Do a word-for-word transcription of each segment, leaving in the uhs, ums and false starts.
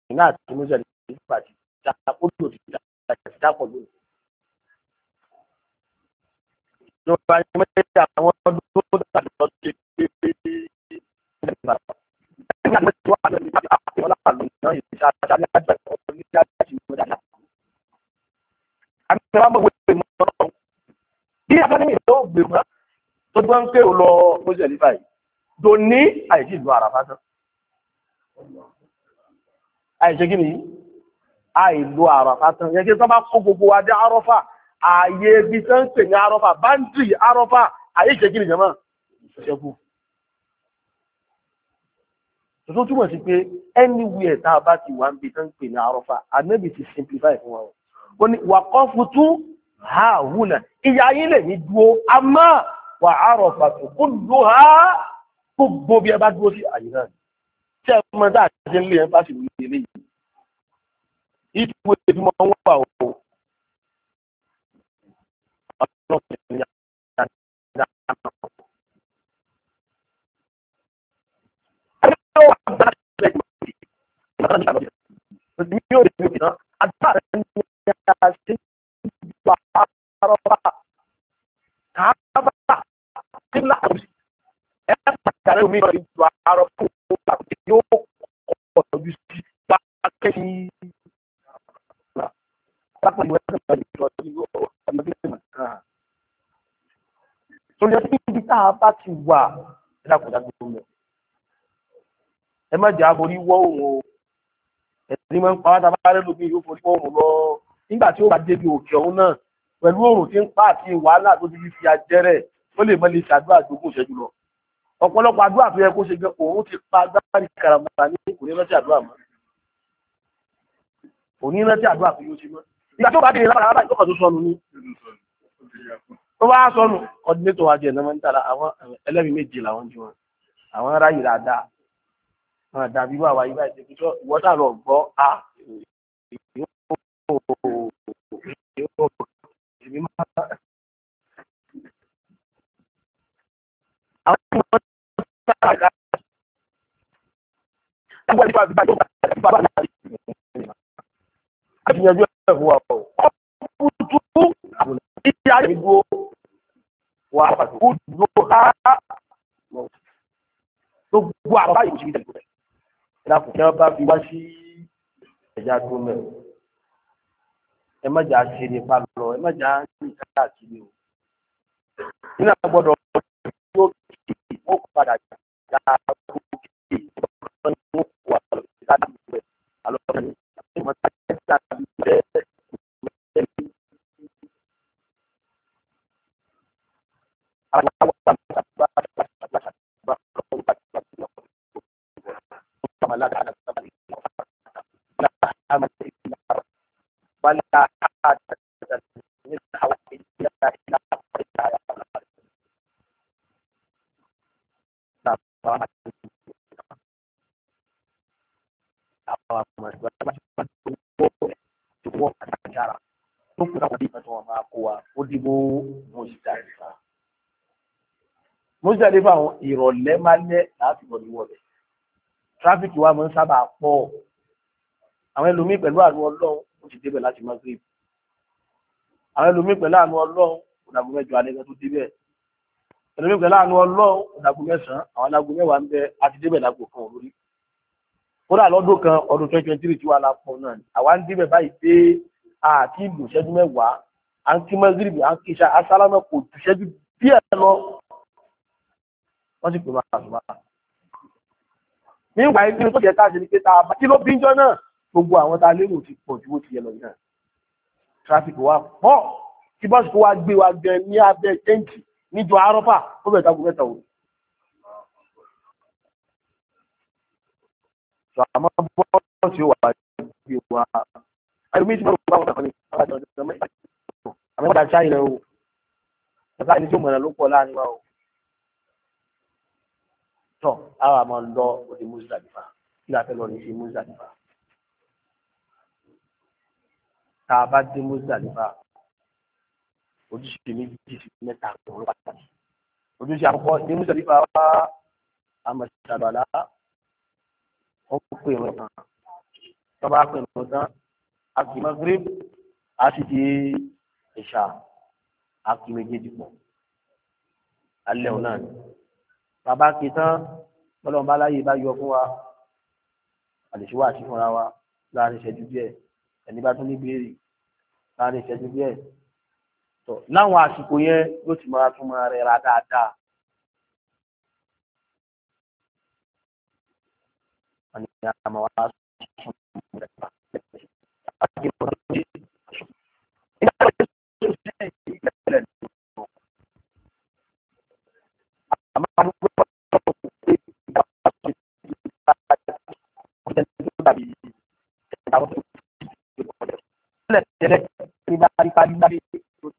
iná àti mọ́sálẹ̀ ìpàdé ìdápọ̀lù ìdápọ̀lù. ìjọba ní mẹ́ta àwọn ọdún tó dàbí lọ sí pé nígbà tí wọ́n á lọ sí àwọn ọlọ́pàá náà ìṣàṣà ní àjọ ìwọ̀n ní àjọ ìwọ̀n dáadáa. àti wọ́n mọ̀ wípé mọ́ ọ́n bí afẹ́ni ìlú ògbèmọ́ tó gbọ́n pé ó lọ mọ́sálẹ̀ ìpàdé tó ní àìsí ìlú àràfá tán. àìṣe kí ni àìlò àràfá tán yẹ kí tó bá kó gbogbo wa dé àrọ́fà ààyè ibi tó ń pè ní àrọ́fà báńdì àrọ́fà àìṣe kí ni jẹ́mọ́ ṣẹ́kù. tó túmọ̀ sí pé anywhere tá a bá ti wà ń bi tó ń pè ní àrọ́fà ànábì ti simplify fún wa ó ní wà kọ́ futu ha wùnà ìyá yín lè ní dúró àmọ́ wà àrọ́fà tó kó ló ha gbogbo bí ẹ bá dúró sí àyè náà tí ẹ mọ dáa ṣe ń lé ẹ bá sì ní ilé yìí ìtúwé tí mo ń wà ó Kare omi lọ ìjọ àárọ̀ fún òun yóò kọ̀ ọ̀dọ́jú sí pàákẹ́ ní lápá ìwé ẹ̀sẹ̀ ìjọ ìjọ ọmọdé ìmọ̀ kan. Sọ̀rọ̀ yẹn níbi tá a bá ti wà ẹ̀dàkùnjà gbogbo mọ̀. Ẹ má jẹ́ aborí wọ́ òun o. Ẹ̀sìn máa ń pa wáta bá rẹ́ lóbi yóò forí wọ́ òun lọ. Nígbà tí ó bá débi òkè ọ̀hún náà pẹ̀lú òòrùn tí ń pa àti wàhálà tó ti fi ajẹ́rẹ̀ ó lè mọ́ lè ṣàdúrà gbogbo ìṣẹ́jú lọ. Ọ̀pọ̀lọpọ̀ àdúrà tó yẹ kó ṣe gan òun ti pa agbárí karamata ní kò ní rántí àdúrà mọ́. Kò ní rántí àdúrà tó yóò ṣe mọ́. Ìgbà tó bá dé lára lára ìjọba tó sọnù ní. Tó bá sọnù ọdúnlétò wa jẹ ẹ̀nàmọ́ níta àwọn ẹlẹ́rìí méje làwọn jí wọn. Àwọn ará yìí dáadáa. Àwọn àdàbí wà wáyé báyìí ṣe kíkọ́ ìwọ́tà lọ gbọ́ a. Àwọn ìgbà ìgbà ìgbà ìgbà bá láti àtìyànjú ẹ̀fọ́ wa ọ̀ kúrútú ìdí àdìgbò wà kú ló há tó gbọ́ àwọn báyìí òṣìṣẹ́ ìgbà ìdàpọ̀ kí wọ́n bá fi wá sí ẹ̀já tó mẹ́rin ẹ má jà ṣe nípa lọ ẹ má jà ní ìjà àti ní o nínú àgbọ̀dọ̀ tó kí ó padà jà kó kí ó ní wà lọ sí àdúgbò ẹ̀ àlọ́ ní ìmọ̀ tá a ṣe àdúgbò ẹ̀ àwọn àwọn àwọn àgbà àgbà àgbà Muzdalifa àwọn ìrọ̀lẹ́ máa lẹ́ láti bọ̀ ní wọ̀lẹ̀. Tráfíkì wa máa ń sábà pọ̀. Àwọn ẹlòmíì pẹ̀lú àánú Ọlọ́run ó ti débẹ̀ láti Maghrib. Àwọn ẹlòmíì pẹ̀lú àánú Ọlọ́run ó dàgbò mẹ́jọ alẹ́ tó débẹ̀. Ẹlòmíì pẹ̀lú àánú Ọlọ́run ó dàgbò mẹ́sàn-án àwọn alágbó mẹ́wàá ń bẹ àti débẹ̀ lágbo kan olórí. Kódà lọ́dún kan ọdún twenty twenty three tí wà lápọ̀ náà ni àwa ń débẹ̀ báyìí pé àti ìlú ìṣẹ́jú mẹ́wàá à ń kí Maghrib à ń kí iṣẹ́ asálámà kò ju ìṣẹ́jú díẹ̀ lọ. Wọ́n sì pè máa àṣùbà. Nígbà yìí tó jẹ́ káàkiri pé ta bá kí ló bí jọ náà gbogbo àwọn tá lérò ti pọ̀ ju ó ti yẹ lọ náà. Tráfíkì wa pọ̀ tí bọ́ọ̀sì tó wá gbé wa gan ní abẹ́ tẹ́ǹtì níjọ Àrọ́fà ó bẹ̀rẹ̀ tábù mẹ́ta òru. Sọ àmọ́ bọ́ọ̀sì wà gbé wa. Àyè méjì máa ń bá wọn kàn ní àwọn àjọ ìjọba mẹ́ta. Àmọ́ ìgbà ṣáà yẹn o. Ẹ̀ka ẹni tí ó mọ̀nà ló pọ̀ láàrin wa o. Tọ́ àwọn àmọ́ lọ òde Muzdalifa kí la fẹ́ lọ ní sí Muzdalifa. Tá a bá dé Muzdalifa ojúṣe méjì sí mẹ́ta ló pàtàkì. Ojúṣe àkọ́kọ́ ní Muzdalifa wá àmọ̀ṣàbàlá wọ́n pè wọ́n kan tọ́ba pè ní ọ̀dán àti magrib á sì di ìṣà àti méjèèjì pọ̀ alẹ́ òun náà ni bàbá kì í tán bọ́lọ́mọba láyé bá yọ fún wa àlèṣíwá àti fúnra wa láàrin ìṣẹ́jú díẹ̀ ẹni bá tún ní béèrè láàrin ìṣẹ́jú díẹ̀ tó láwọn àsìkò yẹn yóò ti máa tún máa rẹra dáadáa. àmọ́ wa sùn mẹ́ta àti ìwọ̀n tó ti nígbà tó ti ṣe ìgbẹ́lẹ̀ nínú àmọ́ àwọn gbọ́dọ̀ tó ti ìgbà tó ti ìgbà tó ti tàbí ìgbà tó ti ìgbà tẹ́lẹ̀ ní bá rí parí bá rí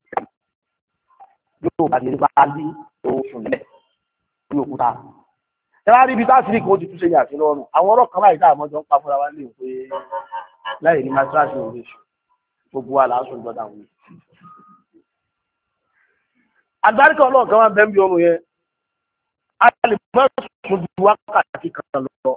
yóò bá rí bá rí oṣù lẹ̀ ní òkúta. Ẹwà rí ibi táàsìrí kò ti túnṣe ní àti lọ́rùn. Àwọn ọ̀rọ̀ kan láìsá àmọ́jọ ń pa fúnra wá lè pé láì ní mátíráṣì òwe ṣù gbogbo wa láásù ìjọdá wù. Àgbáríkà ọlọ́ọ̀kan máa bẹ́ẹ̀ bí ọmọ yẹn. A lè mọ́ sùn ju wákàtí kan lọ.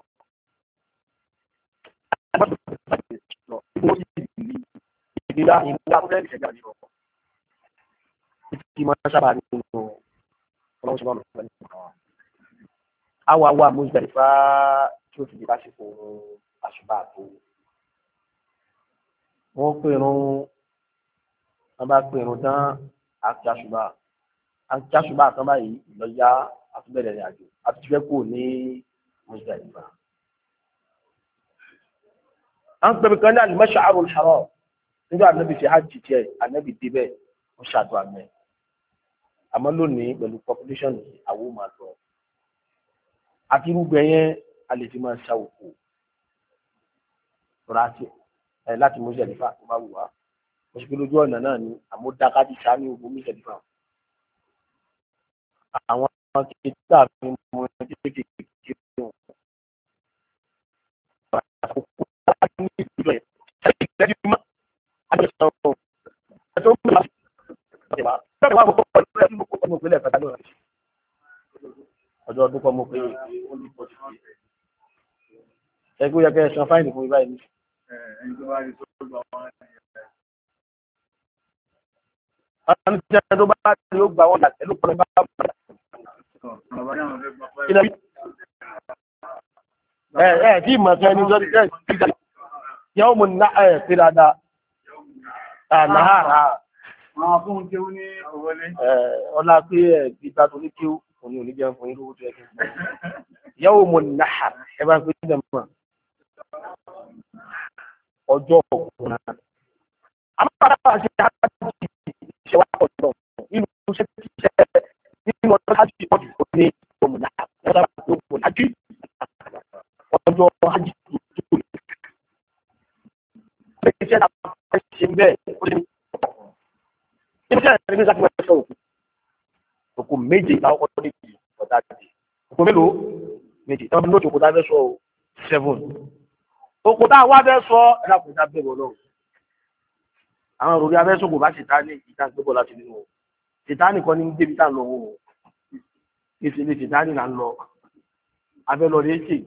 Ìdílá ìmúlá fún ẹ̀rì ìṣẹ̀gbà ní ọkọ̀. Ìtì máa sábà nínú ọlọ́run ṣùgbọ́n ọ̀rọ̀ pẹ̀lú àwa wa Muzdalifa tí ó fi di lásìkò àṣùbà tó wọ́n pèrún wọ́n bá pèrún tán àti àṣùbà àti àṣùbà tán báyìí lọ́yà àtúbẹ̀rẹ̀ rìn àjò àti fẹ́ kò ní Muzdalifa. à ń pèmí kan ní al-Mash'arul Haram nígbà ànábì fi hajj tiẹ̀ ànábì débẹ̀ ó ṣàtò àmẹ́ àmọ́ lónìí pẹ̀lú population àwọn ò máa lọ àti irúgbẹ́ yẹn a lè fi máa ṣa òkú rántí ẹ láti Muzdalifa tó bá wù wá mo sì pé lójú ọ̀nà náà ni àmọ́ dákàtí sáà ní ogun Muzdalifa àwọn kìtà fi mú ẹni kékeré kí wọn àkókò láti ní ìlú ẹ ṣáàkì lẹ́yìn mọ́ àgbẹ̀sọ̀ ẹ̀ tó ń bá ṣe wá ṣáàkì wà kókó ọdún ẹ̀ mú kókó ọmọ ìpínlẹ̀ ìfẹ́ta náà ọjọ́ ọdún kan mo pé ó ní pọ̀ sí i ẹgbẹ́ yẹ kẹ́ ẹ san fáìnì fún ibà yìí. ẹni tó bá rí tó gbà wọ́n ẹ̀ àwọn tí ẹni tó bá rí ó gbà wọ́n láti ló pọ̀ bá ẹ ẹ tí ìmọ̀ tí ẹni sọ́dí ẹ̀ ti dá yẹ́wò mo ná ẹ̀ sí dáadáa àláhàrá. àwọn fún kéwú ní òwòlé. ọlá pé ẹ̀ gbígbá tó ní kéwú òní òní jẹun fún irú tó yẹ kí n gbọ́. yawmu nahar ẹ bá ń pè é mọ́ ọjọ́ ọ̀gbọ̀n. àmọ́ bàbá wa ṣe àti ìṣe wa pọ̀ lọ nínú iṣẹ́ tí ṣe nínú ọjọ́ hajj ọdún tó ní yawmu nahar wọ́n dábàá tó kò lájú ọjọ́ hajj tó lè. iṣẹ́ náà ṣe bẹ́ẹ̀ ó lè ní iṣẹ́ náà ní sáfì wọ́n sọ òkú òkú méje láwọn ọkọ̀ méjì ọ̀dà àti òkú mélòó méjì tí wọ́n fi lóòtù òkú tá a fẹ́ sọ seven òkú tá a wá fẹ́ sọ ẹ̀dá kò dá bẹ́ẹ̀ bọ̀ lọ́wọ́ àwọn òròrí abẹ́sọ̀ kò bá ṣètánì ìta gbébọ̀ láti nínú o ṣètánì kan ní débi tá a lọ wò ó ìṣẹ̀lẹ̀ ṣètánì là ń lọ abẹ́ lọ rí ṣe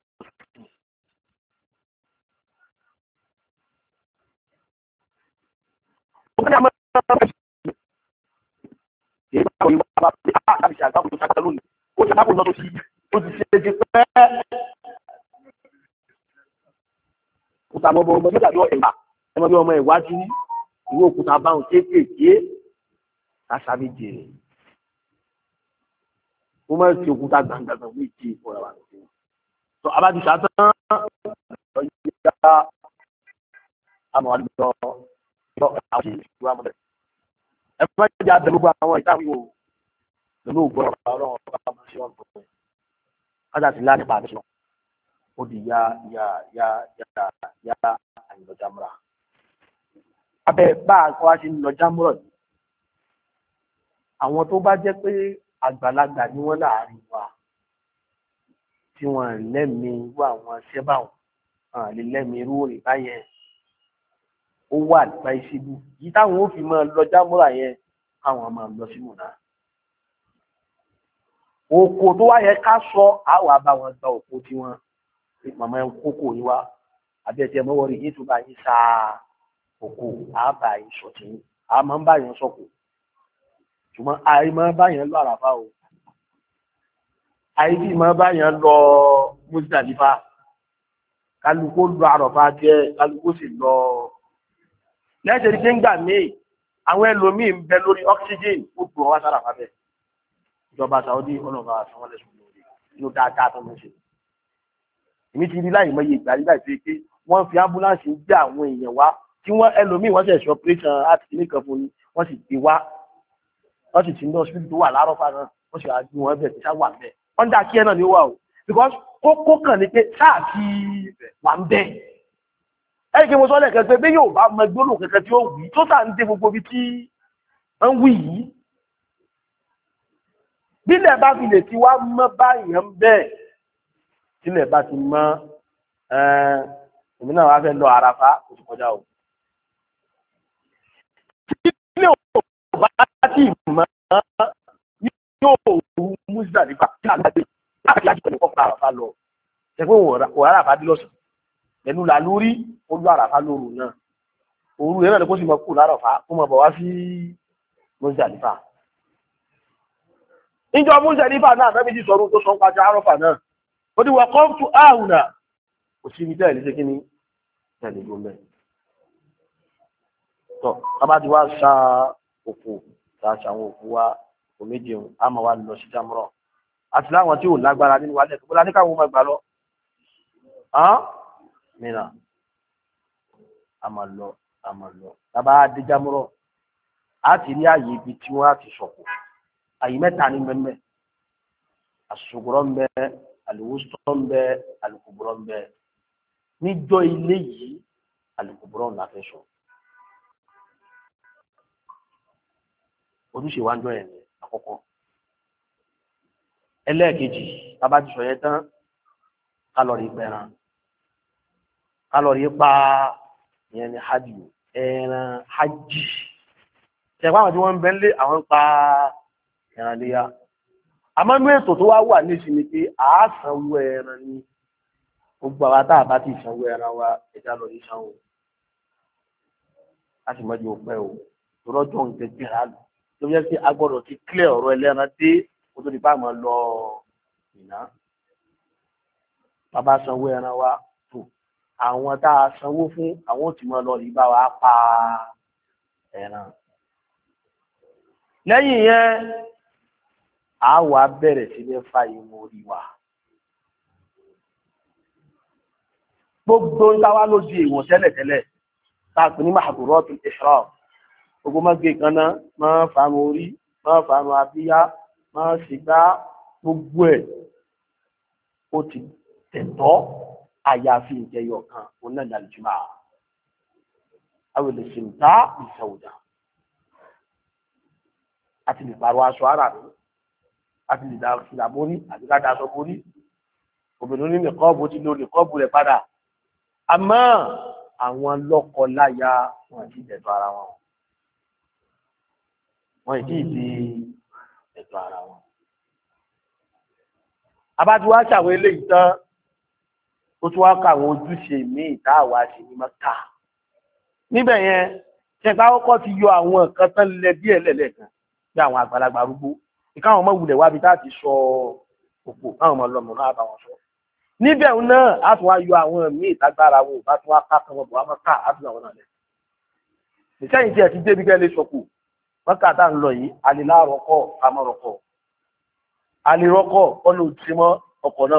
ìgbà ìwà bá pè á láti ṣàgbáwò tó ṣàgbá lónìí ó ṣàgbáwò lọ́tọ̀ sí ó ti ṣe é ti pẹ́ òkúta ọmọ ọmọ nígbà bí ẹ̀wà ẹmọ bí ọmọ ẹ̀wà jí ní ìwé òkúta báwọn kéékèèké kásábí jèrè ó máa ń fi òkúta gbàǹgbàǹgbà wí jí ìfọ̀rọ̀ wà lókè tó abájú sàtán lọ yí dá àmọ́ àdúgbò lọ àwọn ìṣúra mọ́lẹ̀ ẹ bá jẹ́ àbẹ̀ gbogbo àwọn ìtàwé o pẹ̀lú ògbọ́n ọ̀rọ̀ ọ̀rọ̀ ọ̀rọ̀ ṣe wọ́n gbogbo kájà sí láti pàdé sọ ó di ya ya ya ya ya àyìnbó jámúra abẹ́ bá a kọ́ wá sí lọ jámúrọ̀ yìí àwọn tó bá jẹ́ pé àgbàlagbà ni wọ́n láàrin wa tí wọ́n lẹ́mìí wá àwọn ṣẹ́bàwọ̀n àwọn lè lẹ́mìí irú òrìn báyẹn ó wà nípa ìṣíbù yìí táwọn ó fi máa lọ jámúrà yẹn káwọn máa lọ sí mùnà oko tó wáyẹ ká sọ àwọn àbá wọn gba òkú tí wọn màmá ẹ kókò yìí wá àbí ẹ̀tí ẹmọ́ wọrí yìí tó bá yín sa òkú àbá yín sọ̀tì a máa ń bá yẹn sọ̀kù ṣùgbọ́n àì máa bá yẹn lọ àràfá o àì bí máa bá yẹn lọ Muzdalifa kálukú lọ àràfá jẹ́ kálukú sì lọ lẹ́sẹ̀ ní kéńgbà míì àwọn ẹlòmíì ń bẹ lórí oxygen ó gbọ́ wá sára fábẹ́ ìjọba Saudi ọlọ́ba àtàwọn ẹlẹ́sùn lórí inú dáadáa tó ń ṣe èmi ti rí láì mọ iye ìgbà nígbà tó yẹ pé wọ́n fi ambulance gbé àwọn èèyàn wá tí wọ́n ẹlòmíì wọ́n ṣẹ̀ṣẹ̀ operation heart clinic kan fún ni wọ́n sì gbé wá wọ́n sì ti ní hospital tó wà lárọ́fà náà wọ́n sì wá gbé wọn bẹ̀ tí sá wà bẹ́ẹ̀ wọ́n dá kí ẹ náà ní wà o because kókó kàn ní pé sáà ti wà ń bẹ́ẹ̀ ẹ̀yìn kí mo sọ lẹ́ẹ̀kan pé bí yóò bá mọ gbólóhùn kankan tí ó wí tó sáà ń dé gbogbo ibi tí ń wí yìí bílẹ̀ bá fi lè ti wá mọ́ báyìí ń bẹ́ẹ̀ tílẹ̀ bá ti mọ́ èmi náà wá fẹ́ lọ àràfá oṣù kọjá o tílẹ̀ ò bá ti mọ́ yóò rú Muzdalifa tí a gbàgbé láti láti pẹ̀lú kọ́kọ́ àràfá lọ ṣẹ́gbẹ́ òwò àràfá dí lọ́sàn ẹnu là lórí olú àràfá lóru náà òru yẹn náà ni kó sì mọ kú láràfá kó mọ bọ̀ wá sí Muzdalifa ìjọ Muzdalifa náà fẹ́ méjì sọ̀rọ̀ tó sọ ń pàjá àrọ́fà náà ó ní wọ́n kọ́ tó áhùnà kò sí ibi tẹ́lẹ̀ ṣe kí ni tẹ̀lé gómẹ̀ tọ́ kábà ti wá sa òkú ta ṣàwọn òkú wa kò méjì ohun a máa wá lọ sí Jamra àti láwọn tí ò lágbára nínú wálẹ̀ tó bọ́lá ní káwọn ọmọ ìgbà lọ mìíràn a máa lọ a máa lọ tábà dé Jamra a ti rí àyè ibi tí wọ́n á ti sọ̀kò àyè mẹ́ta ní mẹ́mẹ́ àṣùgbọ́rọ̀ ń bẹ àlùwòsàn ń bẹ àlùkùbọ̀rọ̀ ń bẹ níjọ́ ilé yìí àlùkùbọ̀rọ̀ ńlá fẹ́ sọ ojúṣe wa ń jọ yẹn ní àkọ́kọ́ ẹlẹ́ẹ̀kejì tábà ti sọ yẹn tán kálọ̀rì pẹ̀ràn kálọ̀rì pa ìyẹn ní hajj ẹran hajj ṣẹ̀fọ́ àwọn tí wọ́n ń bẹ́ lé àwọn pa ẹran léyà àmọ́ inú ètò tó wá wà ní ìsinmi pé àásánwó ẹran ni gbogbo àwọn tá a bá ti sanwó ẹran wa ẹja lọ ní sanwó a sì mọ́jú òpẹ́ o lọ́jọ́ nǹkan gbéra lò tó yẹ kí a gbọ́dọ̀ ti clear ọ̀rọ̀ ẹlẹ́ran dé kó tó di bá àmọ́ lọ ìná bàbá sanwó ẹran wa tó àwọn tá a sanwó fún àwọn ò tí mọ́ lọ rí bá wa pa ẹran lẹ́yìn yẹn a wà bẹ̀rẹ̀ sí ní fa ìmọ̀ orí wa gbogbo ń táwá ló di èèwọ̀ tẹ́lẹ̀tẹ́lẹ̀ táàpù ní mahduratul ihram gbogbo má gé kaná má fàánù orí má fàánù abíyá má sìgbá gbogbo ẹ̀ ó ti tẹ̀tọ́ àyàfi ìjẹyọ kan onáìdàlùjúmọ́ àwọn èlè ṣìǹtà ìṣàwùdà àti lè pàrọ̀ aṣọ ara rẹ̀ àti lè dá ìlà borí àti ká daṣọ borí obìnrin ní nìkọ́ọ̀bù ti lo nìkọ́ọ̀bù rẹ̀ padà àmọ́ àwọn lọ́kọ-láya wọn àti ìdẹ̀tọ̀ ara wọn wọn ìdí ìdí ẹ̀tọ́ ara wọn. abájú wá ṣàwọn eléyìí tán ó tún wá ká àwọn ojúṣe míì tá àwa ṣe ní Mẹ́kà níbẹ̀ yẹn ṣẹ̀ka kọ́kọ́ ti yọ àwọn nǹkan tán lẹ díẹ̀ lẹ́lẹ́kan bí àwọn àgbàlagbà arúgbó ìkáwọn ọmọ wulẹ̀ wábi tá ti sọ òpó káwọn ọmọ lọmọ náà bá wọn sọ níbẹ̀ náà á tún wá yọ àwọn míì tágbára wọn bá tún wá ká kan wọn bọ̀ wá Mẹ́kà á tún àwọn náà lẹ̀ ìṣẹ́yìn tí ẹ ti débi kẹ́ lè sọ̀kù Mẹ́kà tá ń lọ yìí alilárọ̀kọ̀ amọ̀rọ̀kọ̀ alirọ́kọ̀ ọ̀nà òtítìmọ́ ọkọ̀ náà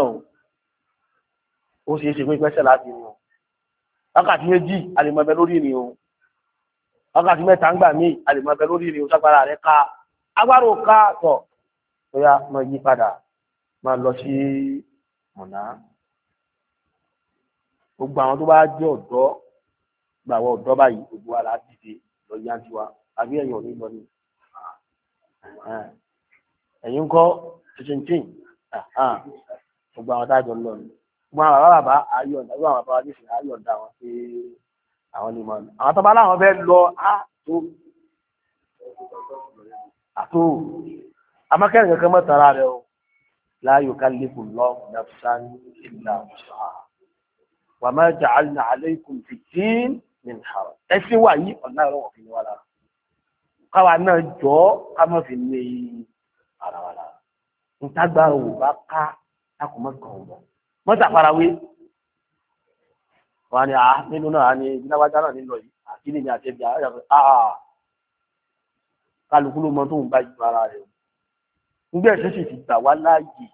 ó ṣe é ṣe pé pẹ́sẹ̀ láti rìn o wákàtí méjì alìmọ̀bẹ lórí ìrìn o wákàtí mẹ́ta ń gbà míì alìmọ̀bẹ lórí ìrìn o ságbára rẹ̀ ká agbára ká tọ̀ bóyá máa yí padà máa lọ sí ọ̀nà gbogbo àwọn tó bá jẹ́ ọ̀dọ́ gba àwọn ọ̀dọ́ báyìí gbogbo wa láti dìde lọ yá tiwa àbí ẹ̀yìn òní lọ ní ẹ̀yìn ń kọ́ tuntun gbogbo àwọn tájọ lọ ní gbogbo àwọn bàbá bàbá ayọ̀ǹda gbogbo àwọn bàbá wa nífẹ̀ẹ́ ayọ̀ǹda wọn pé àwọn lè máa lọ àwọn tó bá láwọn fẹ́ lọ á tó àtò amákẹ́rin kankan mọ́ tara rẹ̀ o la yukallifu Allahu nafsan illa wus'aha wa ma ja'alna alaykum fi ddin min haraj ẹ̀sìn wà yìí ọ̀nà ìrọ̀wọ̀ fi ní wà lára káwa náà jọ ká má fi ní ara wa lára ntágbà ò bá ká akọ̀mọ́ kan ò bọ̀ mọ́tà farawé wọn ni à nínú náà ni ìdínáwájá náà nílò yìí àti ní àti ẹbí àwọn ìyàwó àà kálukú ló mọ tó ń bá ju ara rẹ̀ nígbà ẹ̀sẹ̀ sì ti gbà wá láàyè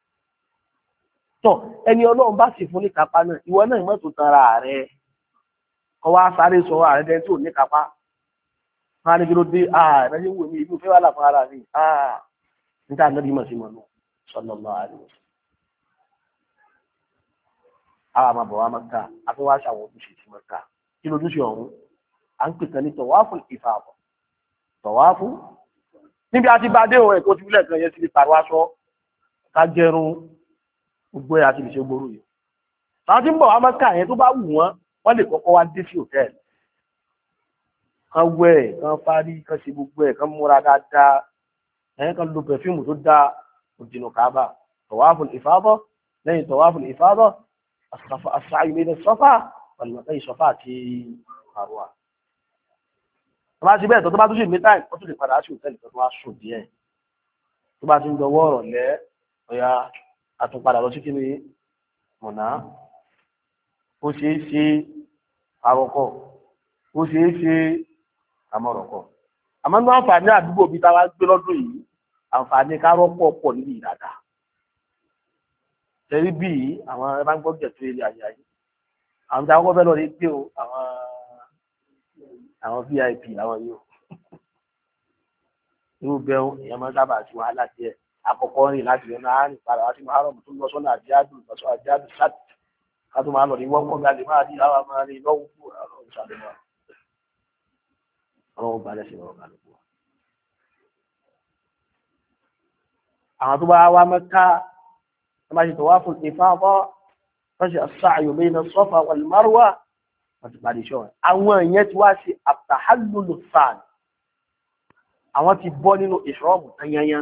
tọ ẹni ọlọ́run bá sì fún ní kápá náà ìwọ náà mọ́tò tanra rẹ̀ kọ́ wá sáré sọ ààrẹ dẹ́n tí ò ní kápá wọn á ní kí ló dé ààrẹ ní wò ní ìlú fẹ́ wà láfún ara rẹ̀ àà níta náà bí mọ̀ sí mọ̀ náà sallallahu alaihi wasallam àwọn àmàbọ̀ wa Mákà àti wá ṣàwọn ojúṣe sí Mákà kí lójúṣe ọ̀hún à ń pè kan ní tọ̀wáfù ìfàbọ̀ tọ̀wáfù níbi àti bá dé òun ẹ̀kọ́ tí wílẹ̀ kan yẹn sí pàrọ̀ aṣọ ká jẹrun gbogbo ẹ̀ àti ìṣe gbòòrò yìí àwọn tí ń bọ̀ wá Mákà yẹn tó bá wù wọ́n wọ́n lè kọ́kọ́ wá dé sí hòtẹ́ẹ̀lì kan wẹ̀ kan fárí kan ṣe gbogbo ẹ̀ kan múra dáadáa ẹ̀yìn kan lo pẹ̀fíìmù tó dáa òjìnà Káàbà tọ̀wáfù ìfàbọ̀ lẹ́yìn tọ̀wáfù ìfàbọ̀ السعي بين الصفا والمروة صفا àti Marwa tó bá ti bẹ́ẹ̀ tó bá tún sí ní táì ó tún lè padà sí òtẹ́lì tó wá sùn díẹ̀ tó bá ti ń dọwọ́ ọ̀rọ̀ lẹ́ ọ̀yá àtúnpadà lọ sí kí ni mọ̀nà ó ṣeé ṣe àrọ̀kọ̀ ó ṣeé ṣe àmọ̀rọ̀kọ̀ àmọ́ ní àǹfààní àdúgbò bíi táwa gbé lọ́dún yìí àǹfààní kárọ́pọ̀ pọ̀ níbi ìdàdà tẹ̀rí bí àwọn ẹbá ń gbọ́gbẹ̀ tó ilé ayé ayé àwọn tí a kọ́kọ́ fẹ́ lọ rí pé o àwọn àwọn V I P àwọn yìí o irú bẹ́ẹ̀ èèyàn máa ń sábà sí wàhálà díẹ̀ àkọ́kọ́ rìn láti rìn náà rìn padà wá sí máa rọ̀mù tó lọ sọ́nà àjíádù lọ́sọ́ àjíádù sáàtì ká tó máa lọ rí wọ́pọ̀ ga lè máa rí àwọn máa rí lọ́wọ́ fún àwọn ìṣàlùmọ́ àwọn ọgbà lẹ́sìn ọ̀rọ̀ kálukú àwọn tó bá wá Mẹ́kà ما يتوافق الإفاضة فجأة السعي بين الصفا والمروة وتبالي شوي àwọn yẹn ti wá sí التحلل الثاني àwọn ti bọ́ nínú ihram tanyanyan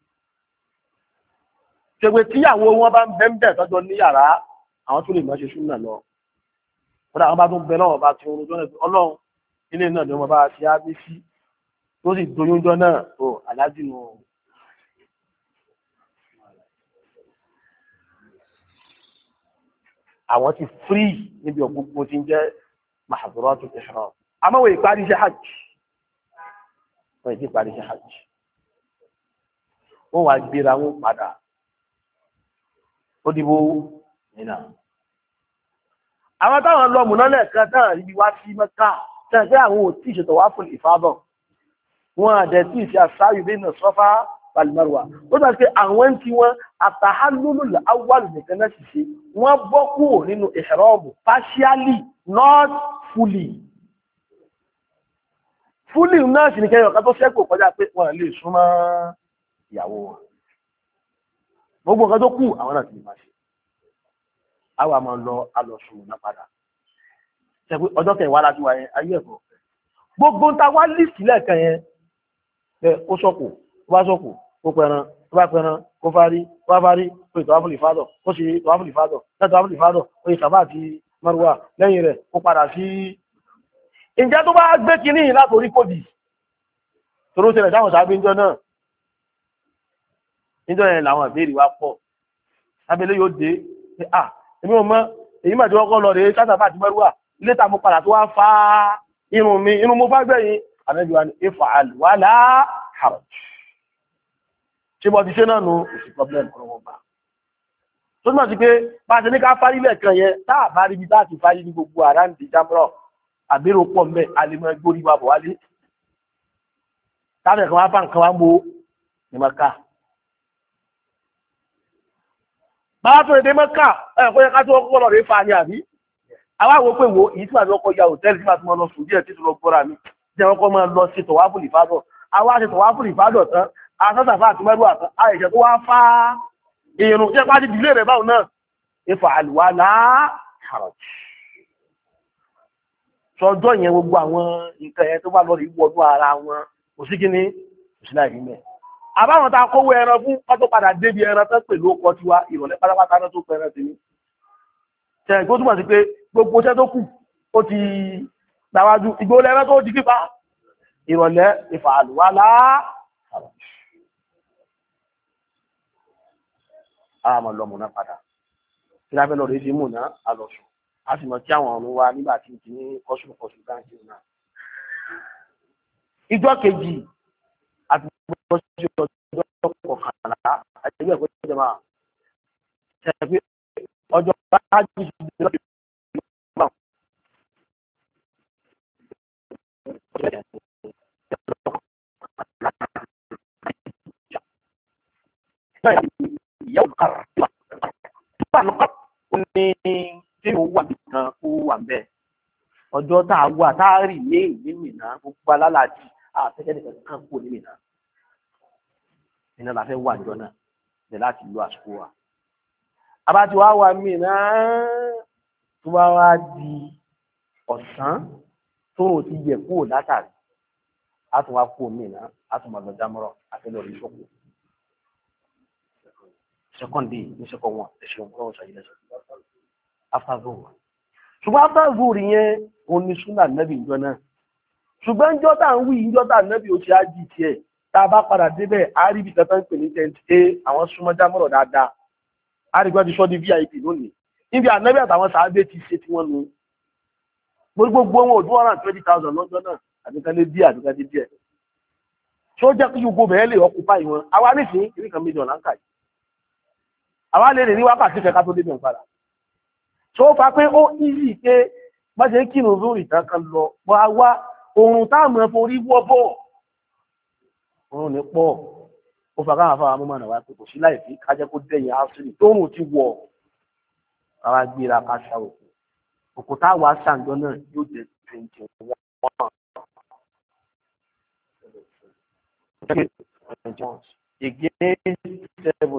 ṣègbè tíyàwó wọn bá ń bẹ́ńbẹ́ tọ́jọ́ ní yàrá àwọn tó lè máa ṣe súnà lọ kódà àwọn bá tún bẹ lọ́wọ́ bá ti oorun jọ náà ọlọ́run ilé náà ni wọ́n bá ṣe á bí sí tó sì doyún jọ náà tó aláàjì nù àwọn ti free níbi ọgbogbo tí ń jẹ́ mahaduratu ihram àmọ́ wọ́n ìparí iṣẹ́ hajj wọ́n ìdí ìparí iṣẹ́ hajj wọ́n wá gbéra wọn padà ó dìbò nínà àwọn táwọn lọ mùná lẹ́ẹ̀kan táwọn ibi wá sí Mẹ́kà tẹ́ẹ̀fẹ́ àwọn ò tí ìṣètò wá fún ìfábọ̀ wọn àdẹ̀ tí ìṣe àṣáyù bẹ́ẹ̀ náà Safa wal Marwa ó dà pé àwọn tí wọ́n àtàhálùlù awwal nìkan náà sì ṣe wọ́n bọ́ kúrò nínú ihram partially not fully fully náà sì ní kẹyọ̀ kan tó ṣẹ́kù kọjá pé wọ́n lè súnmọ́ ìyàwó wọn gbogbo nǹkan tó kù àwọn náà ti lè máa ṣe àwọn àmọ́ lọ alọ́sùn náà padà ṣe pé ọjọ́ kẹwàá láti wáyé ayé ẹ̀kọ́ gbogbo ń ta wá lísì lẹ́ẹ̀kan yẹn ó sọ̀kù ó bá sọ̀kù ó pẹran ó bá pẹran kó fárí ó bá fárí ó yẹ tọ́wáfùlì fádọ̀ ó ṣe tọ́wáfùlì fádọ̀ lẹ́yìn tọ́wáfùlì fádọ̀ ó yẹ Sàfà àti Márùwà lẹ́yìn rẹ̀ ó padà sí. ǹjẹ́ tó bá gbé kinní yìí látòrí kòdì tó ló ṣẹlẹ̀ sáwọn sábẹ́ ńjọ náà níjọ́ yẹn làwọn ìbéèrè wa pọ̀ abẹ́lé yóò dé pé à èmi ò mọ èyí mà tí wọ́n kọ́ lọ rèé Sàfà àti Márùwà ilé ta mo padà tó wá fa irun mi irun mo fá gbẹ̀yìn àmẹ́jọ wa ni if'al wala haraj ṣé bọ́ ti ṣe náà nu ìsì problem ọ̀rọ̀ gbà tó túnmọ̀ sí pé bá a ṣe ní ká fárí lẹ́ẹ̀kan yẹn tá a bá rí ibi tá a ti fárí ní gbogbo àráǹdì jámọ́rọ̀ àbérò pọ̀ mbẹ́ alẹ́mọ̀ gbórí wa bọ̀ wálé táwọn ẹ̀kan wá bá nǹkan wá ń bo ní Mẹ́kà bá a tó èdè Mẹ́kà ẹ̀ kó yẹ ká tó kọ́ lọ rèé fa ni àbí àwa wo pé wo èyí tí wàá lọ́kọ̀ ya hòtẹ́ẹ̀lì tí wàá tún lọ sùn díẹ̀ títí lọ gbọ́ra mi jẹ́ wọn kọ́ máa lọ sí tọ̀wáfùlì fádọ̀ àwa ṣe tọ̀wáfùlì fádọ̀ tán asọ́sàfà àti Márùwà tán àìṣẹ́ tó wá fá irun jẹ́ pàdé ìdílé rẹ̀ báwọn náà if'al wala haraj sọjọ́ yẹn gbogbo àwọn nǹkan yẹn tó bá lọ rí wọnú ara wọn kò sí kíní kò sí láì rí mẹ́ àbáwọn tá a kówó ẹran fún wọn tó padà débi ẹran tán pẹ̀lú ọkọ̀ tiwa ìrọ̀lẹ́ pátápátá náà tó pẹ̀rẹ̀ sí ní ṣe tó túmọ̀ sí pé gbogbo iṣẹ́ tó kù ó ti gbàwájú ìgbó lẹ́rẹ́ tó di pípa ìrọ̀lẹ́ ìfàlùwálá àmọ́ lọ múná padà tí láfẹ́ lọ rí sí múná alọ́sùn a sì mọ̀ tí àwọn ọ̀run wa nígbà tí ti ní kọ́sùkọ́sù gáàsì náà ìjọ kejì àti gbogbo sí ọjọ́ kọkànlá àti ẹgbẹ́ ìpínlẹ̀ jẹ́ máa ṣe pé ọjọ́ bá jù sí lọ́dún ìyá òkàrà wà lọ́kọ̀ ó ní tí ó wà nìkan ó wà ń bẹ̀ ọjọ́ tá a wà tá a rì ní ìlú mìíràn gbogbo alálàájì àtẹ́jẹ́ nìkan kan kú ní mìíràn iná la fẹ́ wà níjọ náà lè láti lo àsìkò wa abáti wá wà mìíràn tó bá wá di ọ̀sán tó rò ti yẹ kúrò látàrí a tún wá kú mìíràn a tún máa lọ jámọ́rọ̀ àti lọ rí sọ́kù second day ní second one ẹ̀ṣẹ̀ òun kọ́ ṣàyẹ̀ lẹ́sẹ̀ after zuhur ṣùgbọ́n after zuhur yẹn òun ni súnà nẹ́bì ìjọ náà ṣùgbọ́n ìjọ tá à ń wí ìjọ tá à nẹ́bì ó ṣe á jì tiẹ̀ tá a bá padà débẹ̀ á rí ibi kankan ń pè ní tẹ́ǹtì a àwọn súnmọ́ jámọ́rọ̀ dáadáa á rí gbọ́dọ̀ sọ́ di V I P lónìí níbi ànẹ́bì àtàwọn sàábé ti ṣe tí wọ́n nu gbogbo wọn ò dún one hundred twenty thousand lọ́jọ́ náà àdúgbò díẹ̀ àdúgbò díẹ̀ tí ó jẹ́ kí gbogbo bẹ̀rẹ̀ lè ọkùpá ìwọ̀n àwa nísìnyí kìíní kan mílíọ̀nù láǹkà yìí àwa lè rìn ní wákàtí kẹka tó débi ọ̀padà tó fa pé ó easy pé bá ṣe ń kírun lórí ìtàn kan lọ bọ́ a wá oòrùn táàmù ẹ̀ forí wọ́ bọ̀ oòrùn ní pọ̀ ó fa káwọn afáwọn amúmọ̀nà wa pé kò sí láì fi kájẹ́ kó dẹ̀yìn áṣírí tóòrùn ti wọ̀ àwa gbéra ká ṣá òkú òkú táwa ṣàǹjọ náà yóò jẹ twenty one against seven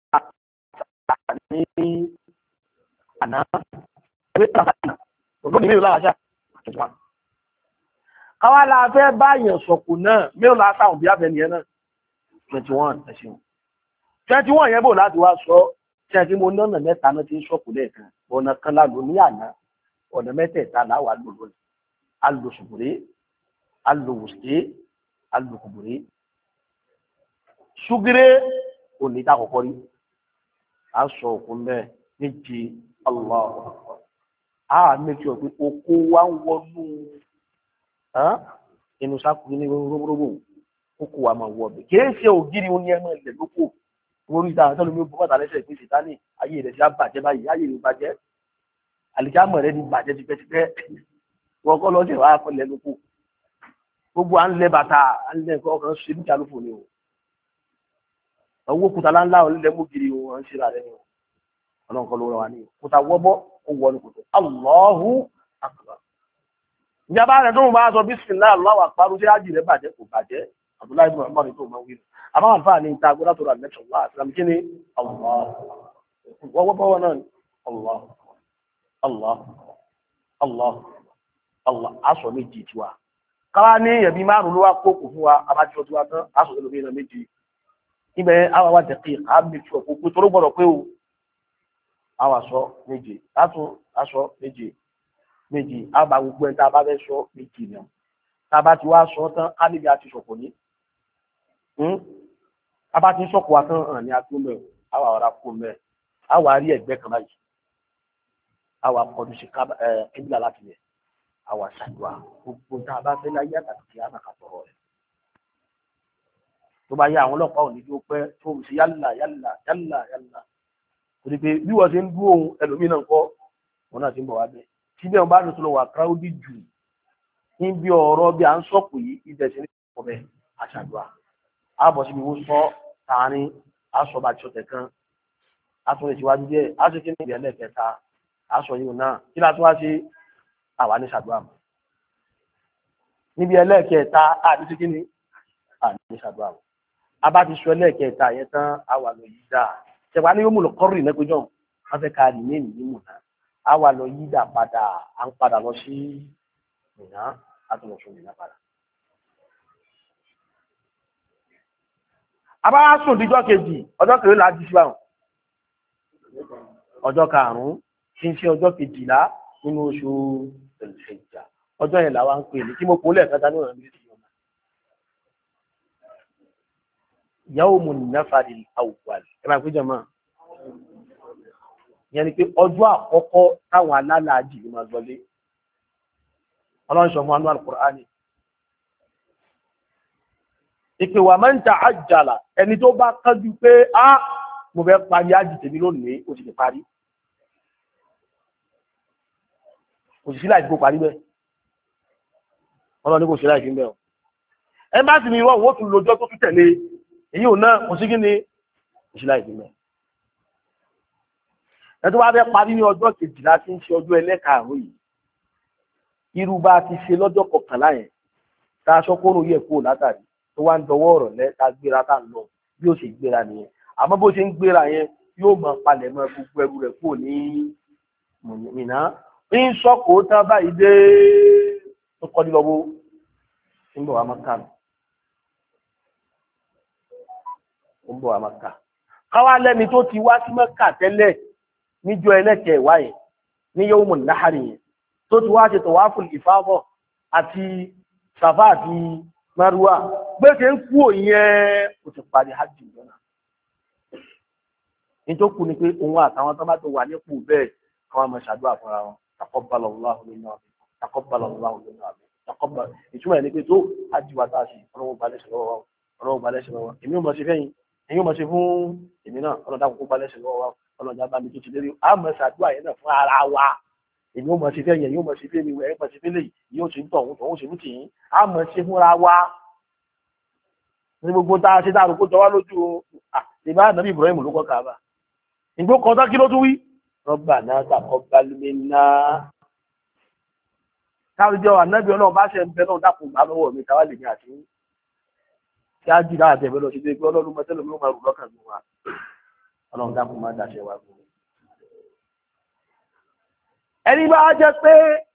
ní àná ẹgbẹ́ ìtàkàtà ògbóni mélòó láwáṣá àtùwà káwà láàfẹ́ báyàn sọ̀kù náà mélòó látàwọn bí áfẹ́ nìyẹn náà twenty one ẹ̀ṣin twenty one yẹn bò láti wá sọ tí a ti mú nọ́nà mẹ́ta náà ti ń sọ̀kù lẹ́ẹ̀kan ọ̀nà kan lálò ní àná ọ̀nà mẹ́tẹ̀ẹ̀ta láwà lò lónìí alòṣùbùré alòwòsè alòkùbùré ṣúgíré òní tá kọ̀kọ́ rí aṣọ òkú mẹ́ méje Allah àà méjì ọ̀pẹ́ okó wá ń wọnú inú sákùnrin ní rọ́gbọ́rọ́gbọ́ okó wa máa wọ́ bẹ̀ kìí ṣe ògiri oní ẹmọ ilẹ̀ lókò orí ìta tọ́lú mi ó bọ́bàtà lẹ́sẹ̀ ìpín ìsìtánì ayé rẹ̀ sí àbàjẹ́ báyìí ayé rẹ̀ bàjẹ́ àlìkámọ̀ rẹ̀ ní bàjẹ́ ti pẹ́tipẹ́ wọn kọ́ lọ́sẹ̀ wá fọlẹ̀ lókò gbogbo à ń lẹ bàtà à ń lẹ nǹkan ọkàn ṣe níta lófò ni o owó kúta láńlá onílẹ̀ mú gírí wọn ń ṣíra rẹ̀ ní ọlọ́run kọ́ ló rọ wa ní kúta wọ́bọ́ ó wọ ní kòtò Allahu akbar ìjọba rẹ̀ tó ń bá sọ bismillah Allahu akbar sí ájì rẹ̀ bàjẹ́ kò bàjẹ́ Abdullahi ibn Umar tó máa ń wí àbáwọn àǹfààní ní ta gbọ́dọ̀ tó rà lẹ́tọ̀ wá àti kí ni wọ́n wọ́pọ̀ wọn náà ni Allah Allah Allah Allah aṣọ méjì tiwa káwá ní ẹ̀bí márùn-ún ló wá kókò fún wa abájọ́ tiwa tán aṣọ tó lóbi náà méjì ibẹ̀ àwọn wa tẹ̀kí àmì tí ọkọ̀ pé tó ló gbọ́dọ̀ pé o àwọn aṣọ méje látún aṣọ méje méje àbá gbogbo ẹ̀ tá a bá fẹ́ sọ méjì náà tá a bá ti wá sọ tán á níbi àti sọ̀kọ̀ ní a bá ti sọ̀kọ̀ wa tán hàn ní agbó mẹ́ àwọn ará kó mẹ́ àwọn arí ẹ̀gbẹ́ kan báyìí àwọn akọ̀dù sí kíbílà láti yẹ àwọn àṣàdùà gbogbo tá a bá fẹ́ láyé àtàkì àmàkàtọ̀rọ̀ rẹ̀ tó bá yá àwọn ọlọ́pàá òní tó pẹ́ tó ń ṣe yálà yálà yálà yálà torí pé bí wọ́n ṣe ń dúró ohun ẹlòmínà ń kọ́ wọn náà ti ń bọ̀ wá bẹ́ẹ̀ tí bẹ́ẹ̀ bá ní tó lọ wà káwọ́dì jù níbi ọ̀rọ̀ bí à ń sọ̀kù yìí ibẹ̀ sí ní ọbẹ̀ àṣàdùà àbọ̀ síbi wọ́n sọ tààrin aṣọ bá ti ọ̀tẹ̀ kan aṣọ lè ṣíwájú díẹ̀ aṣọ kí ní ìbẹ̀lẹ̀ kẹta aṣọ yìí náà kí láti wá ṣe àwa ní ṣàdùà mọ́ níbi ẹlẹ́ẹ̀kẹta àti kí ni àní ṣàdùà mọ́ abá ti sọ ẹlẹ́ẹ̀kẹta yẹn tán àwà lọ yí dà ṣẹ̀wá ní yóò mú lọ kọ́rù ìnẹ́gbẹ́jọ́ wọ́n fẹ́ ká rí ní ènìyàn mú náà àwà lọ yí dà padà à ń padà lọ sí Mínà àtúnlọ̀ sún Mínà padà. abá sùn díjọ́ kejì ọjọ́ kejì là á di síbáwọn ọjọ́ karùn-ún tí ń ṣe ọjọ́ kejìlá nínú oṣù Dhul-Hijjah ọjọ́ yẹn làwa ń pè ní kí mo kó lẹ́ẹ̀kẹta ní ọ̀nà méjì ọmọ Yawmun Nafaril Awwal ẹ máa péjọ mọ́ ìyẹn ni pé ọjọ́ àkọ́kọ́ táwọn alálàájì ló máa gbọ́lé ọlọ́run sọ fún anú Al-Qur'ani ìpè wa man ta'ajjala ẹni tó bá kánjú pé á mo fẹ́ parí ájì tèmi lónìí ó ti lè parí kò sí láì kó parí bẹ́ẹ̀ ọlọ́run kò sí láì fi ń bẹ̀ ọ́ ẹ bá sì ní irọ́ òun ó tún lójọ́ tó tún tẹ̀lé èyí ò náà kò sí kí ni kò sí láì fi ń bẹ̀ ẹ tó bá fẹ́ parí ní ọjọ́ kejìlá tí ń ṣe ọjọ́ ẹlẹ́karùn-ún yìí irú bá ti ṣe lọ́jọ́ kọkànlá yẹn tá a sọ́kóró yẹ kó látàrí tó wá ń dọwọ́ ọ̀rọ̀ lẹ́ ta gbéra tá ń lọ bí ó ṣe gbéra nìyẹn àmọ́ bó ṣe ń gbéra yẹn yóò mọ palẹ̀ mọ́ gbogbo ẹrù rẹ̀ kúrò ní Mínà ń sọ́kò tán báyìí dé tó kọ́ ní lọ́wọ́ ń bọ̀ wá Mákà ń bọ̀ wá Mákà káwá lẹ́ni tó ti wá sí Mákà tẹ́lẹ̀ níjọ́ ẹlẹ́kẹ̀ẹ́ wáyé ní Yawmun Nahar yẹn tó ti wá ṣe tawaful ifada àti Safa àti Marwa gbéṣe ń kú òyìn ó ti parí hajj lọ́nà ní tó kù ni pé òun àtàwọn tó bá tó wà nípò bẹ́ẹ̀ káwọn ọmọ ṣàdúrà fúnra wọn taqabbalallahu minna taqabbalallahu minna taqabbal ìtumọ̀ ẹ̀ ní pé tó hajj wa tá a ṣe ọlọ́wọ́ balẹ̀ ṣe lọ́wọ́ wa ọlọ́wọ́ balẹ̀ ṣe lọ́wọ́ wa èmi ò mọ̀ ṣe fẹ́yìn èmi ò mọ̀ ṣe fún èmi náà ọlọ́dà kókó balẹ̀ ṣe lọ́wọ́ wa ọlọ́dà bá mi tó ti lérí àmọ́ ṣàdúrà yẹn náà fún ara wa èmi ò mọ̀ ṣe fẹ́yìn èmi ò mọ̀ ṣe fẹ́ mi wẹ̀ ẹ́ mọ̀ ṣe fẹ́ lè yóò ṣe ń tọ̀ òun tọ̀hún ṣe mú tìyín àmọ́ ṣe fúnra wa ní gbogbo tá a ṣe dáàrú kó jọ wá lójú ìbá nàbí Ibrahim ló kọ́ Káàbà ìgbó kan tá kí ló tún wí Rabbana taqabbal minna káàrùjọ ànábì ọlọ́run bá ṣe ń bẹ náà dákùn gbà lọ́wọ́ mi káwà lè ní àti kí á jì láàbẹ̀ bẹ́ lọ sí pé ọlọ́run mọ́tẹ́lẹ̀ ló máa rù lọ́kàn gbọ́ wa ọlọ́run dákùn máa dáṣẹ wa gbọ́ ẹni bá jẹ́ pé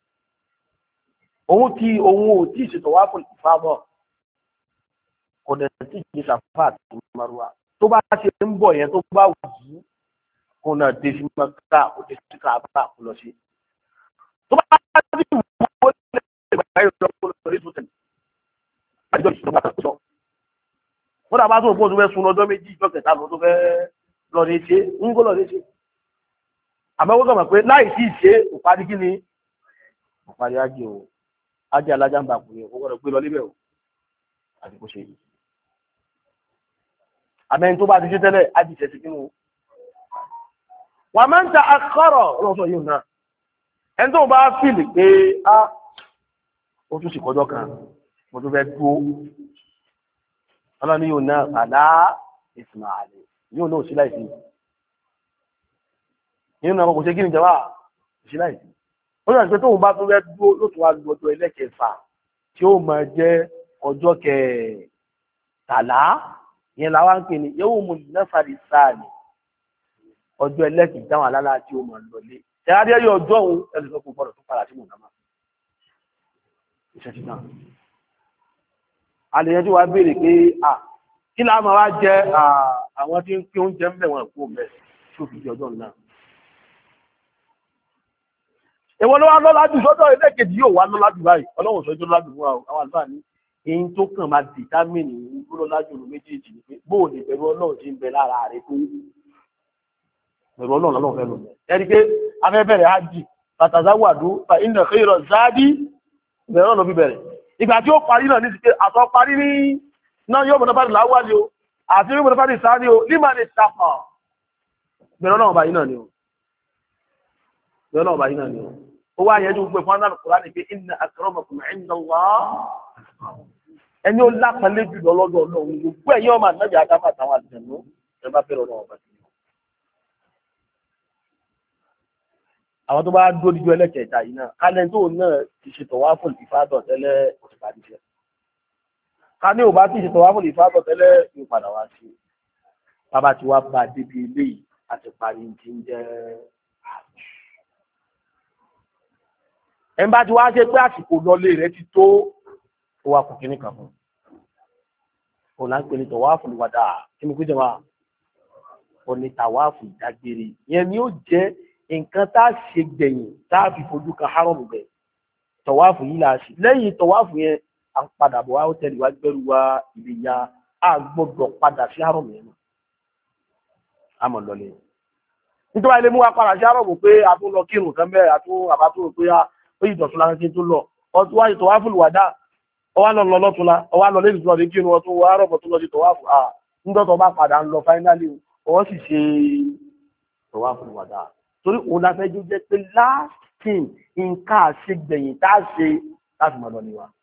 òun ti òun ò tí ì ṣètò wá fún ìfàbọ̀ kò dẹ̀ tí ì Safa àti Marwa tó bá ṣe ń bọ̀ yẹn tó bá wù ú kó náà dé sí Mákà kó dé sí Káàbà kó lọ sí tó bá ṣe wù ú ó lè gbà yóò lọ kó lọ rí tó tẹ̀lé àjọ ìṣòro àti àtúnṣọ wọ́n dàbá tó òpó tó fẹ́ sun ọjọ́ méjì ìjọ kẹta lọ tó fẹ́ lọ rí ṣe ń kó lọ rí ṣe àmọ́ wọ́n kàn mọ̀ pé láì sí ìṣe òparí kí ni òparí ajé o ajé alájà ń bà kú yẹn kó gbọ́dọ̀ gbé lọ níbẹ̀ o àti kó ṣe yìí àmẹ́ni tó bá ti ṣe tẹ́lẹ̀ á ti ṣẹ̀ṣẹ̀ kí ni wà máa ń ta akọ́rọ̀ ọlọ́sọ̀ yìí náà ẹni tó bá fìlì pé á ó tún sì kọjọ́ kan mo tó fẹ́ dúó ọlọ́ni yóò náà àdá ìsìnàlẹ̀ yóò náà sí láìsí nínú náà kò ṣe kí ni jẹba sí láìsí ó yàn pé tóun bá tó fẹ́ dúó ló tún wá lu ọjọ́ ẹlẹ́kẹfà tí ó máa jẹ́ ọjọ́ kẹtàlá yẹn làwọn ń pè ní yawmun nafari sáàni ọjọ́ ẹlẹ́kìn táwọn alálà tí ó máa lọlé ẹ á rí ẹyọ ọjọ́ òun ẹlù sọ pé gbọ́dọ̀ tó padà sí mọ̀nàmá iṣẹ́ ti náà alẹ́yẹn tí wàá béèrè pé à kí láà máa wá jẹ àwọn tí ń pín oúnjẹ ń bẹ̀ wọ́n kó bẹ̀ tí ó fi di ọjọ́ náà èwo ló wá lọ́lá jù sọ́dọ̀ ẹlẹ́kejì yóò wá lọ́lá jù báyìí ọlọ́run sọ ìjọba jù fún àwọn àlùfáà ní èyí tó kàn máa dìtámìnì lọ́lá jù lọ méjèèjì ni pé bóò ní pẹ̀lú ọlọ́run ti ń bẹ lára rẹ̀ tó pẹ̀lú ọlọ́run lọ́lọ́run fẹ́ lò mẹ́ ẹni pé afẹ́bẹ̀rẹ̀ hajj fatazawwadu fa inna khayra zadi bẹ̀rẹ̀ ọ̀nà bíbẹ̀rẹ̀ ìgbà tí ó parí náà ní ti pé àtọ́ parí ní náà yóò mọ̀nà fàdí láwá ni o àti yóò mọ̀nà fàdí sáà ni o lima ní tàpá bẹ̀rẹ̀ ọ̀nà ọba yìí náà ni o bẹ̀rẹ̀ ọ̀nà ọba yìí náà ni o ó wá yẹn tó gbé fún anáàlú kúrá ní pé inna akramakum inda Allah ẹni ó lápàlẹ́ jù lọ lọ́dọ̀ ọlọ́run gbogbo ẹ̀yìn ọmọ ànábì adáfà táwọn àlùjànnú ẹ bá bẹ̀rẹ̀ ọ̀nà ọba yìí àwọn tó bá dójú ẹlẹ́kẹ̀ẹ́ta yìí náà kálẹ̀ tó náà ti ṣètò wá fún ìfádọ̀ tẹ́lẹ̀ òṣìpá níṣẹ́ ká ní ò bá ti ṣètò wá fún ìfádọ̀ tẹ́lẹ̀ yóò padà wá sí bàbá tí wá bá débi ilé yìí àti parí ti ń jẹ́ ẹ̀ ń bá ti wá ṣe pé àsìkò lọlé rẹ ti tó ó wá kù kíní kan fún òun là ń pè ní tọ̀wá fún ìwádà kí ni kú jẹ́ wa ò ní tàwá fún ìdágbére yẹn ni ó jẹ́ nǹkan tá a ṣe gbẹ̀yìn tá a fi fojú kan haram bẹ̀ tọ̀wáàfù yìí là á ṣe lẹ́yìn tọ̀wáàfù yẹn à ń padà bọ̀ wá ó tẹ̀lé wá gbẹ́rù wá ilé ya a gbọ́dọ̀ padà sí haram yẹn a mọ̀ lọlé nítorí ilé mú wa padà sí haram pé a tún lọ kírun kan bẹ́ẹ̀ a tún àbá tó rò pé ó yìí dọ̀tún lára kí n tó lọ ọtún wáyé tọ̀wáàfù lùwàdà ọwá lọ lọ lọ́tún la ọwá lọ lẹ́yìn tó lọ sí kírun ọtún wá rọ̀bọ̀ tó lọ sí tọ̀wáàfù à nígbàtọ̀ bá padà ń lọ fáínálì ọwọ́ sì ṣe tọ̀wáàfù lùwàdà torí òun la fẹ́ jẹ́ pé last thing nǹkan àṣegbẹ̀yìn tá a ṣe láti mọ̀ lọ ni wa.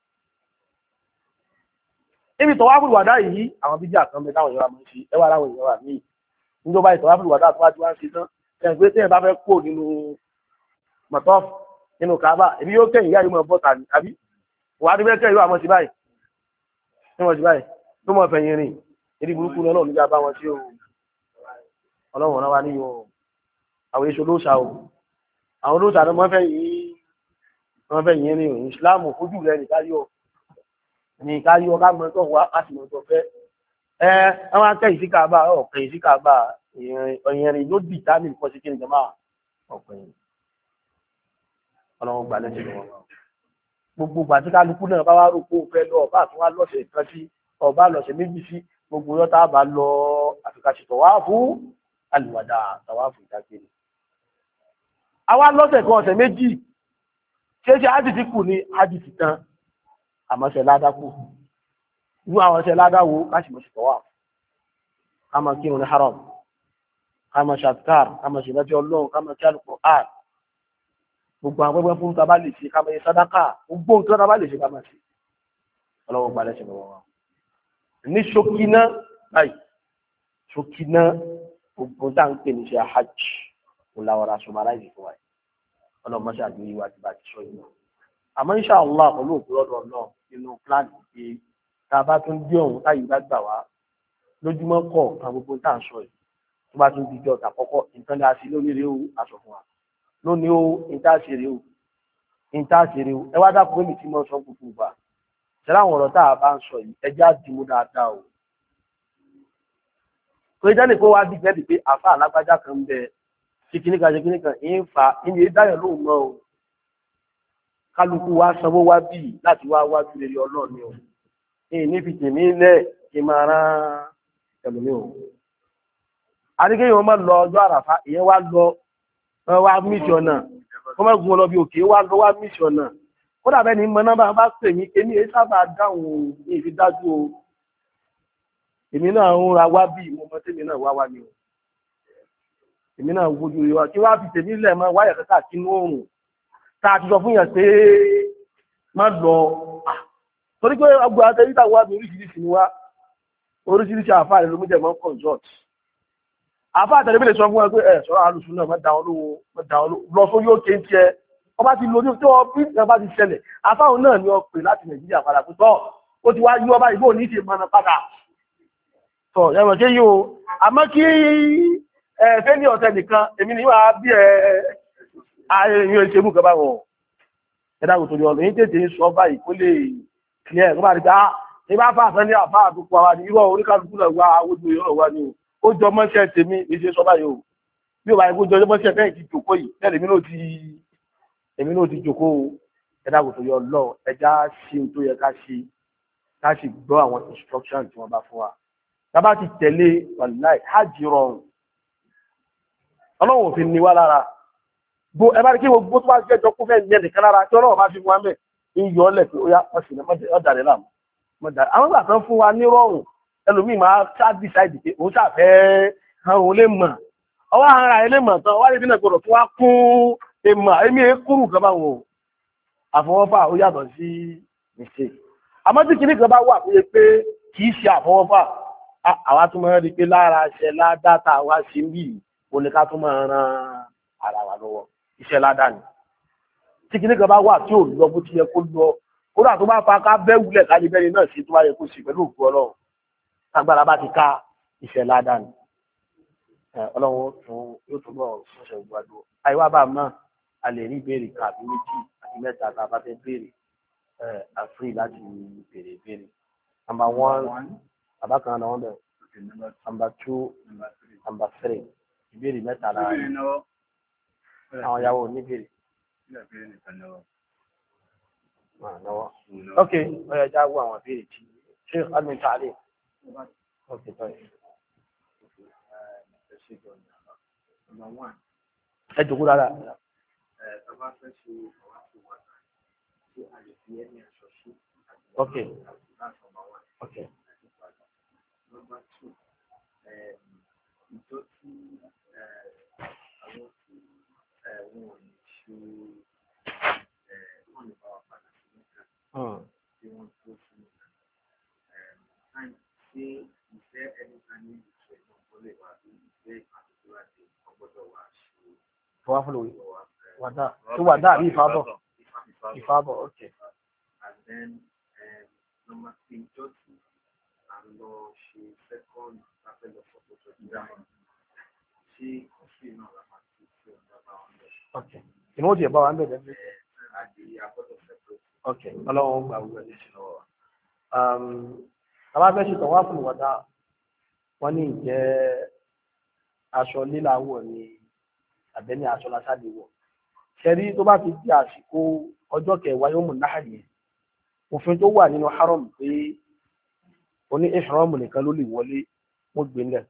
níbi tọ̀wáàfù lùwàdà yìí àwọn bíbí àkànbẹ táwọn èèyàn máa ń ṣe ẹwà láwọn èèyàn wà míì níjọba ìtọ̀wáàfù lùwàdà tó wájú wá ń ṣe tán ẹ̀ pé téèyàn bá fẹ́ kó nínú mọ̀tọ́fù nínú Káàbà èmi yóò kẹ́yìn yá yóò mọ̀ bọ́ta ní àbí wà á ti fẹ́ kẹ́yìn yóò àmọ́ sí báyìí ní wọ́n sí báyìí tó mọ̀ fẹ̀yìn rìn èdè burúkú náà nígbà bá wọn sí o ọlọ́run ọ̀nà wa ní o àwọn èso lóòṣà o àwọn olóòṣà ló mọ́ fẹ́ yìí wọ́n fẹ́ yìí rìn ìsìláàmù fojú rẹ̀ nìkáyọ̀ nìkáyọ̀ ká mọ́ tó wá á sì mọ́ tó fẹ́ ẹ àwọn akẹ́yìn sí Káàbà ọ̀kẹ́yìn sí Káàbà ìrìn ló dì tá nìkan sí kí ni jọmọ́ ọ̀kẹ́yìn ọlọ́run gbà lẹ́sìn wọn gbogbo gbàtí kálukú náà bá wá rò pé ó fẹ́ lọ ọba àtúnwá lọ́sẹ̀ kan sí ọba lọ́sẹ̀ méjì sí gbogbo yọta bá lọ àfikàṣì tọ̀wáàfù àlùwàdà tọ̀wáàfù ìdágbére. àwa lọ́sẹ̀ kan ọ̀sẹ̀ méjì ṣé ṣe ájì ti kù ní ájì ti tán àmọ́ṣẹ́ ládàkù irú àwọn ọ̀sẹ̀ ládàwó láti mọ̀ sí tọ̀wáàfù ká máa kírun ní haram ká máa ṣàtìkár ká máa ṣèlẹ́jọ́ ọlọ́run ká máa kí àlùkò áà gbogbo àwọn pẹ́pẹ́ fún tàbá lè ṣe ká máa yẹ sádákà gbogbo nǹkan tàbá lè ṣe ká máa ṣe ọlọ́wọ́ gba lẹ́sẹ̀ lọ́wọ́ wa ní ṣókíná báyìí ṣókíná gbogbo tá à ń pè ní ṣe hajj kò láwọra sọmaráìsì fún wa ọlọ́wọ́ mọ́ṣẹ́ àjò yìí wá ti bá ti sọ yìí àmọ́ insha Allah pẹ̀lú òkú lọ́dọ̀ náà nínú pílánì pé tá a bá tún dé ọ̀hún táyì bá gbà wá lójúmọ́ kọ̀ ká gbogbo tá à ń sọ yìí tó bá tún di jọ tàkọ́kọ́ nǹkan ní a sí lórí rèé aṣọ fún wa lónìí ó ìtaṣeré ó ìtaṣeré ó ẹ wá dákun pé mi ti mọ sọ gbogbo ìgbà ṣẹlẹ àwọn ọ̀rọ̀ tá a bá ń sọ yìí ẹjẹ àdìmú dáadáa o kò ní jáde pé wàá dìgbẹ́ di pé àfa alágbájá kan ń bẹ ṣe kíní kan ṣe kíní kan ń fa ìyẹn dáyọ̀ lóhùn náà o kálukú wa sanwó wá bì láti wá wájú rere ọlọ́ọ̀ni o èyí ní fi tèmí lẹ̀ kí n máa rán ẹlòmí o àdéhùn wọn máa lọ ọjọ́ àràfá ìyẹn wá lọ wá mísì ọ̀nà wọ́n máa gun ọ lọ bí òkè wá lọ wá mísì ọ̀nà kódà bẹ́ẹ̀ ni mọ́nà bá bá pè mí èmi èyí sábà dáhùn ní ìfi dájú o èmi náà ń ra wá bí mo mọ tèmi náà wá wá ni o èmi náà wojú rẹ wá kí wá fi tèmi lẹ̀ mọ́ wáyà kẹta kínú oòrùn tá a ti sọ fún yàn pé má lọ torí pé ọgbà àtẹ̀yítà wá bí oríṣiríṣi ni wá oríṣiríṣi àfáà rẹ ló mú jẹ mọ́ consult àfáà àtẹ̀lẹ́bí lè sọ fún ẹ pé ẹ sọ́rọ̀ alùsùn náà mẹ́ta olówó mẹ́ta olówó lọ sórí òkè ń tiẹ̀ ọba ti lórí tí wọ́n bí ìjọba ti ṣẹlẹ̀ àfáà náà ni wọ́n pè láti Nàìjíríà padà pé tọ́ ó ti wá yí ọba ìbò ní ìṣe mọ́nà padà tọ́ ẹ̀wọ̀n ṣé yóò àmọ́ kí ẹ fẹ́ ní ọ̀sẹ̀ nìkan èmi ni wàá bí ẹ ààyè ìṣèlú kan bá wọn ẹ̀dá kò torí ọ̀nà yín tètè ń sọ báyìí kó lè kílẹ̀ ẹ̀ kó bá rí ká ní bá fà sẹ́ni àfáà tó pa wa ní irọ́ oníkàlùkù náà wá ojú ìrọ̀ wa ni o ó jọ mọ́ṣẹ́ tèmi ìṣe sọ báyìí o bí o bá yẹ kó jọ mọ́ṣẹ́ bẹ́ẹ̀ ti jòkó yìí bẹ́ẹ̀ lèmi náà ti èmi náà ti jòkó ẹ̀dá kò tó yọ lọ ẹja ṣe tó yẹ ká ṣe ká sì gbọ́ àwọn instruction tí wọ́n bá fún wa tábà ti tẹ̀lé wàláì hajj rọrùn ọlọ́run òfin ni wá lára bó ẹ bá rí kí gbogbo tó bá jẹ́ jọ kó fẹ́ yẹ nìkan lára tí ọlọ́run bá fi fún wa mẹ́ ń yọ ọ́lẹ̀ pé ó yá wọ́n sì ní ọ̀dàrẹ́ làm àwọn ìgbà kan fún wa ní rọrùn ẹlòmíì máa ṣá decide pé òun ṣàfẹ́ àwọn lè mọ̀ ọwọ́ ara ẹ lè mọ̀ tán wáyé bí náà gbọdọ̀ fún wa kún èèmọ̀ èmi kúrú kan báwọn o àfọwọ́fà ó yàtọ̀ sí mistake àmọ́ tí kìíní kan bá wà pé pé kì í ṣe àfọwọ́fà àwa tún máa rí i pé lára iṣẹ́ ládàtà wa ṣe ń bì ó ní ká tún máa ran ara wa lọ́wọ́ iṣẹ́ ládà ni tí kìíní kan bá wà tí ò lọ bó ti yẹ kó lọ kódà tó bá fa ká bẹ́ wulẹ̀ ká ní bẹ́ni náà ṣe tó bá yẹ kó ṣe pẹ̀lú òkú ọlọ́run agbára bá ti ká iṣẹ́ ládàá ni ọlọ́run tún yóò tún bọ̀ ṣọ̀ṣẹ̀ ìgbàdo àìwá bá mọ́ a lè rí ìbéèrè kàbí méjì àti mẹ́ta tá a bá fẹ́ béèrè àfírí láti béèrè béèrè number one bàbá kan náà wọ́n bẹ̀ number two number three ìbéèrè mẹ́ta lára àwọn ìyàwó níbèrè. lọ́wọ́ ok ọ̀yọ̀ já wọ àwọn ìbéèrè tí ṣé admin tààlé ok tọ́yì. ẹ jòkó dára. ok ok. Number two, ìjọ tí àwọn tí wọ́n lè ṣe wọ́n lè bá wa padà sí níta tí wọ́n tó fún níta. Ṣé ìfẹ́ ẹni kan ní ìṣẹ́ náà tó lè wà bí ìfẹ́ àtúntò àti ọgbọ́dọ̀ wà ṣe? Fọwọ́ fún lórí. Wàdà tó wàdà àbí ìfábọ̀? Ìfábọ̀, ok. And then number three, ìjọ tí lọ ṣe second after the photo to the diamond. She coffee no la party to the okay. You know the about one hundred every at the airport of separate. Okay. Along by we this no. Um aba be ṣe tawaf fún wada wọ́n ní jẹ́ aṣọ lílà wọ̀ ni abeni aṣọ la sade wọ̀. Ṣẹ́rí tó bá ti di àsìkò ọjọ́ kẹwàá yawmun nahr yẹn. Òfin tó wà nínú haram pé oní ihram nìkan ló lè wọlé wọ́n gbé ńlẹ̀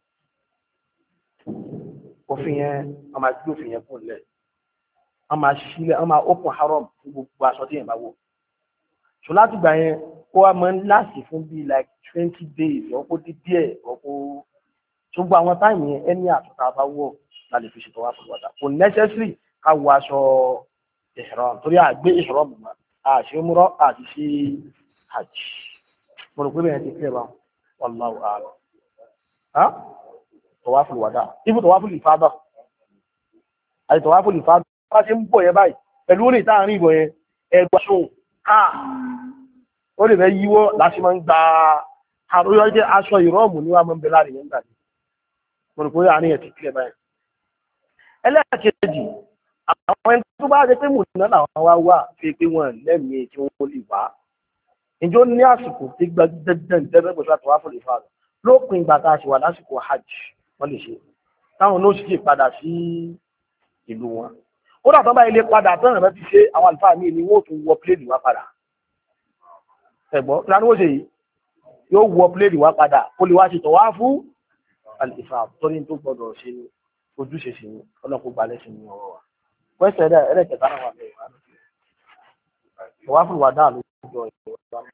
òfin yẹn a máa gbé òfin yẹn kún lẹ̀ a máa sílẹ̀ a máa open haram fún gbogbo aṣọ tí yẹn bá wọ̀ so láti gbà yẹn kó wa máa ń láàsì fún bíi like twenty days ọkọ̀ dí díẹ̀ ọkọ̀ tó gba àwọn táìmù yẹn ẹni àtúntà bá wọ̀ la lè fi ṣètò wá fún wọ́dà kò necessary ká wọ aṣọ ihram torí àgbé ihram mọ́ àṣẹ múrọ́ àti ṣe hajj mo rò pé bẹ́ẹ̀ ti kílẹ̀ bá wallahu a'lam. ha tawaful wada ibu tawaful ifada àti tawaful ifada bá ṣe ń bọ̀ yẹn báyìí pẹ̀lú orí ìta àárín ìbọ̀ yẹn ẹgbà ṣóhùn ha ó lè fẹ́ yíwọ́ láti máa ń gba àròyọ jẹ́ aṣọ ìrọ́ọ̀mù ní wàá máa ń bẹ láàrin yẹn gbà ní mo rò pé àárín ẹ̀ ti kílẹ̀ báyìí. ẹlẹ́ẹ̀kejì àwọn ẹni tó bá ṣe pé mùsùlùmí làwọn wá wà fi pé wọn lẹ́mìí tí wọ́n lè wá ìjọ ní àsìkò tí gbẹ́gbẹ́gbẹ́ ìtẹ́gbẹ́ pẹ̀lú àtọwá fún ìfà lọ lópin ìgbà tá a ṣe wà lásìkò hajj wọ́n lè ṣe táwọn náà sì padà sí ìlú wọn kódà tó bá ilé padà tó rẹ̀ ti ṣe àwọn àlùfáà míì ni wọ́n tún wọ pléèdì wá padà ẹ̀gbọ́n kí lánàá wọ́n ṣe yìí yóò wọ pléèdì wá padà kó lè wá ṣe tọ̀wá fún ìfà torí tó gbọdọ̀ ṣe ní ojúṣe sí ní ọlọ́kùn balẹ̀ sí ní ọwọ́ wa pẹ́sẹ̀ ẹ̀rẹ́kẹ̀ta náà wà bẹ̀rẹ̀ wá tọ̀wá fún wàdà ló jọ ìwọ̀n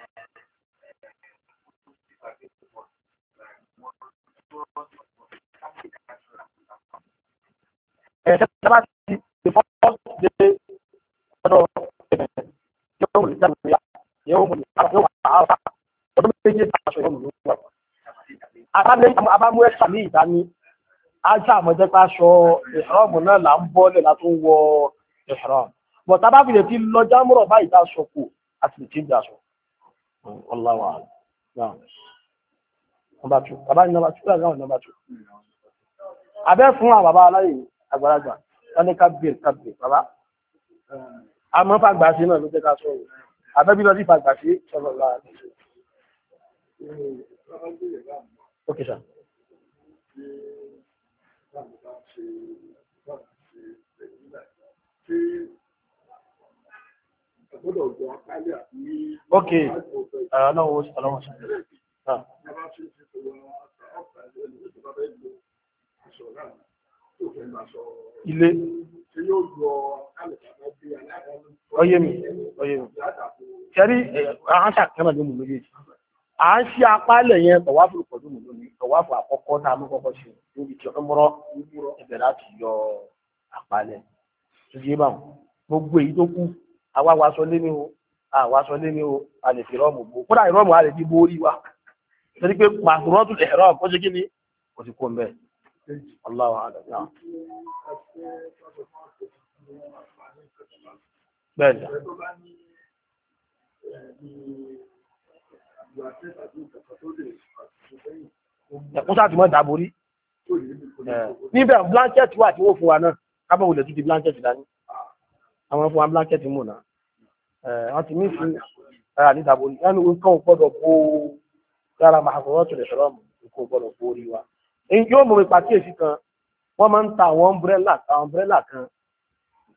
ẹ̀ṣẹ́ tí a bá ti ṣe fọ́ ṣe ọ̀dọ̀ yóò mú ìjáde ìyá yóò mú ìjáde ìyá ọdún méjì aṣọ yóò mú ìjáde ìyá abámú ẹ̀ṣà ní ìdání ajá àmọ́jẹ́ pé aṣọ ìhrọ́mù náà là ń bọ́lẹ̀ látó ń wọ ìhrọ́mù bọ̀tá bá fi lè ti lọ jámúrọ̀ báyìí tá aṣọ kù àti lè change aṣọ Allahu a'lam náà number two bàbá ní number two láti náà number two abẹ́ fún àwọn bàbá aláyè àgbàlagbà wọ́n ní kábíyè kábíyè bàbá àmọ́ fàgbà sí náà ló jẹ́ ká sọ̀rọ̀ abẹ́ bí lọ sí fàgbà sí sọ̀rọ̀ láàrín ok sir. ok ọ̀nà owó sí ọlọ́wọ́ sí ilé ọyẹ́ mi ọyẹ́ mi ṣẹ́rí àáṣà kẹ́mà ní mú méjèèjì à ń ṣe apálẹ̀ yẹn tọ̀wáfù pọ̀lú mú lónìí tọ̀wáfù àkọ́kọ́ tá a mú kọ́kọ́ ṣe níbi tí ọmọrọ́ ẹ̀bẹ̀ láti yọ apálẹ̀ tó yé bá wọn gbogbo èyí tó kú àwa waṣọ lé ní o àwa aṣọ lé ní o a lè fi rọ́ọ̀mù bò kódà ìrọ́ọ̀mù a lè fi borí wa torí pé màkúrọ́tù ẹ̀rọ kó ṣe kí ni kò sí kó ń bẹ̀ Allahu a'lam náà. Bẹ́ẹ̀ni. Ẹ̀kún sáà ti mọ́ ìdáborí. Níbẹ̀ blanket wà tí wọ́n fún wa náà, kábọ̀ wùlẹ̀ tún di blanket dání. Àwọn fún wa blanket mú náà. Wọ́n ti mí sí ara ní ìdáborí. Ẹnu nǹkan ò gbọ́dọ̀ bó yára máa fọwọ́ tó lè sọ̀rọ̀ mù, nǹkan ò gbọ́dọ̀ borí wa. Èyí yóò mú mi pàkíyèsí kan, wọ́n máa ń ta àwọn umbrella, àwọn umbrella kan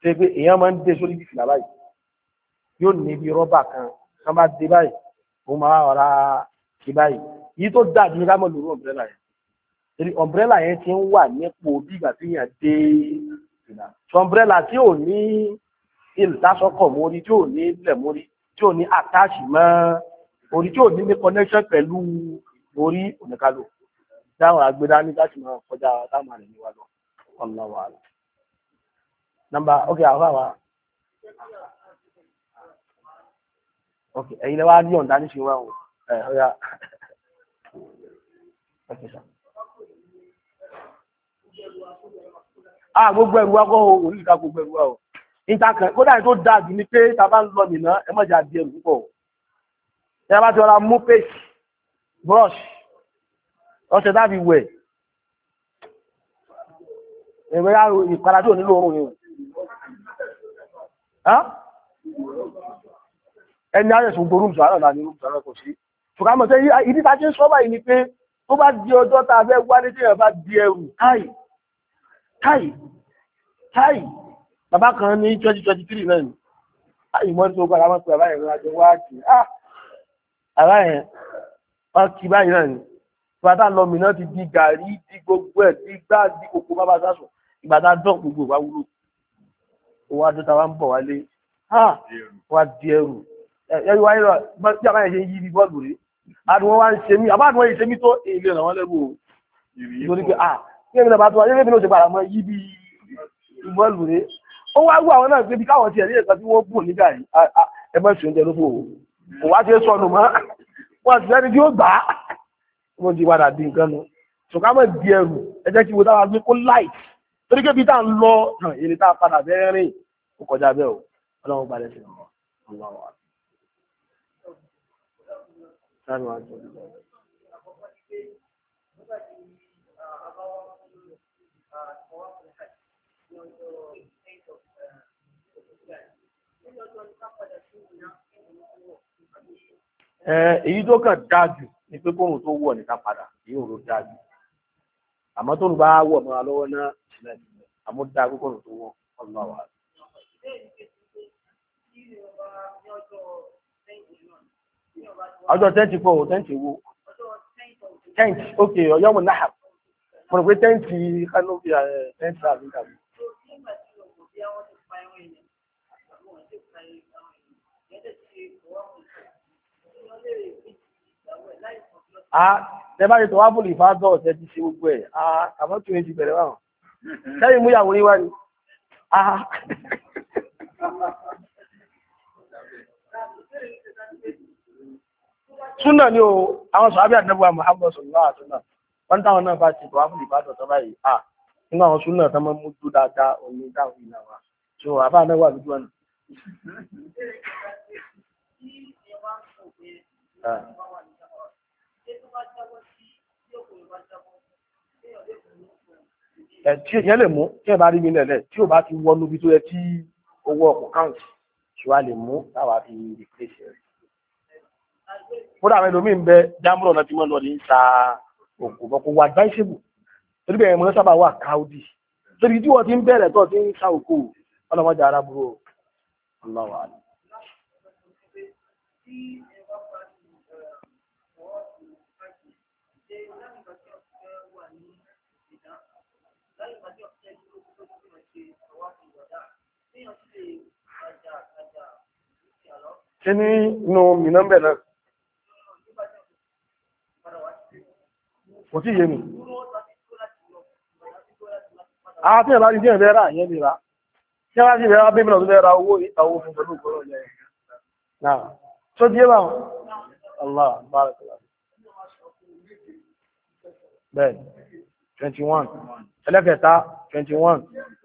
ṣe pé èèyàn máa ń dé sórí bí fìlà báyìí yóò ní bí rọ́bà kan wọ́n bá dé báyìí ó máa ọ̀rá ṣe báyìí yìí tó dájú ní ká mọ̀ lórí ọ̀mbrẹ́là yẹn torí ọ̀mbrẹ́là yẹn ti ń wà nípò bí ìgbà tí yàn dé fìlà so ọ̀mbrẹ́là tí ò ní ìlàsọ́kọ̀ mórí tí ò ní ilẹ̀ mórí tí ò ní attach mọ́ orí tí ò ní ní connection pẹ̀lú orí oníkálò dáhùn agbéra ní láti máa kọjá táwọn àrẹ̀ níwá lọ ọlọ́wà rẹ̀ nọ́mbà ok àwọn àwà ok ẹ̀yin lẹ́wà ní ọ̀dá ní ṣe wá o ẹ̀ ọ̀yá ah gbogbo ẹ̀rù wá kọ́ orílẹ̀-èdè gbogbo ẹ̀rù wá o ìtàkàn kódà tó dáa jù ní pé ta bá ń lọ mìíràn ẹ mọ̀jà di ẹ̀rù púpọ̀ ẹ bá ti ọ̀rá mú paste brush ọṣẹ dábì wẹ̀ ẹ̀rẹ́ ìpara tí ò nílò oòrùn yìí ẹni ayẹ̀sùn gbórùn sàárọ̀ náà ní orúkọ sàárọ̀ kò sí ṣùgbọ́n tẹ́ ìdí ta ṣe ń sọ́bà yìí ni pé tó bá di ọjọ́ ta fẹ́ wá ní tí ẹ̀ bá di ẹrù táì táì táì bàbá kan ní twenty twenty three náà ni táì mọ́ tí ó gbára mọ́ pé àbáyẹ̀ rẹ̀ àjọ wá jì ah àbáyẹ̀ wọ́n kì báyìí náà ni ìgbàdá lọ mìíràn ti di gàrí di gbogbo ẹ̀ di gbá di kòkó bábá sásùn ìgbàdá dán gbogbo wa wúlò owó adóta wa ń bọ̀ wálé ah wá di ẹrù ẹ̀yẹ́ wáyé rọ̀ bí àbáyẹ̀ ṣe ń yí bí bọ́ọ̀lù rí àdùnwọ́n wá ń ṣe mí àbá àdùnwọ́n yìí ṣe mí tó èlé ràn wọ́n lẹ́rù o nítorí pé ah kí èmi náà bá tó wá yẹ́rẹ́ mi náà ṣe padà mọ́ yí bí bọ́ọ̀lù rí ó wá wú àwọn náà pé bí káwọn ti ẹ̀rí ẹ̀kan tí wọ́n bù nígbà yìí ẹ mọ́ sí oúnjẹ ló fò ó wá ṣe sọnù mọ́ wọ́n ti sẹ́ni tí ó gbà á wọ́n ti padà di nǹkan nu ṣùgbọ́n di ẹrù ẹ jẹ́ kí wo táwa gbé kó láì torí pé bí tá à ń lọ èrè tá a padà bẹ́ẹ̀ rìn ó kọjá bẹ́ẹ̀ o ọlọ́run balẹ̀ sí ọlọ́run Sáàrùn àjọ. Èyí tó kàn dájú ní pé kóòrùn tó wọ̀ ní ká padà, èyí ò ló dájú. Àmọ́ tó ń bá wọ̀ mọ́ra lọ́wọ́ náà sílẹ̀ àmọ́ dá kóòrùn tó wọ̀ ọlọ́wà. Ọjọ́ tẹ́ǹtì pọ̀ ò tẹ́ǹtì wo? Tẹ́ǹtì, ok, ọ̀yọ́ mọ̀ náà. Mo rò pé tẹ́ǹtì kánófì tẹ́ǹtì àbí tàbí. Ah, tẹ bá ṣe tó wá fún ìfádọ́ ọ̀tẹ́ ti ṣe gbogbo ẹ̀. Ah, àmọ́ tún ní ti bẹ̀rẹ̀ wà. Sẹ́yìn mú ìyàwó yín wá ni. Ah. Súnà ni o, àwọn sọ̀hábí àdínẹ́bùwà Muhammad sallallahu alaihi wasallam. Wọ́n táwọn náà bá ti tọ́wá fún ìbádọ̀ tọ́ báyìí. Ah, nínú àwọn súnà tán mọ́ mú tó dáadáa òní dáhùn ìlà wa. So, àbá náà wà lójú ọ̀nà. Ẹ̀ tí èyàn lè mú, tí ẹ bá rí mi lẹ̀lẹ̀, tí ò bá ti wọ́n níbi tó yẹ tí owó ọkọ̀ káùntì, ṣùgbọ́n lè mú táwà fi replace rẹ̀. Kódà àwọn ẹlòmíì ń bẹ jámúrọ̀ náà tí wọ́n lọ ní sa òkú bọ́ kó wà advisable torí bẹ́ẹ̀ mọ́ sábà wà káúdì torí tí wọ́n ti ń bẹ̀rẹ̀ tó ti ń sa òkú ọlọ́mọdé ara burú ọlọ́wà. Ṣé ní inú mìíràn bẹ̀ náà? Kò tí yé mi. Àwọn tí ẹ̀bá rí díẹ̀ bẹ́ẹ̀ rà yẹn lè rà. Tí ẹ̀bá sí ìrẹ́ra bébìnà tó bẹ́ẹ̀ ra owó ìta owó fún pẹ̀lú ìgbọ́rọ̀ yẹn. Náà, tó díẹ̀ bá wọn? Allah, barakallah. Bẹ́ẹ̀, twenty-one. Ẹlẹ́kẹta, twenty-one.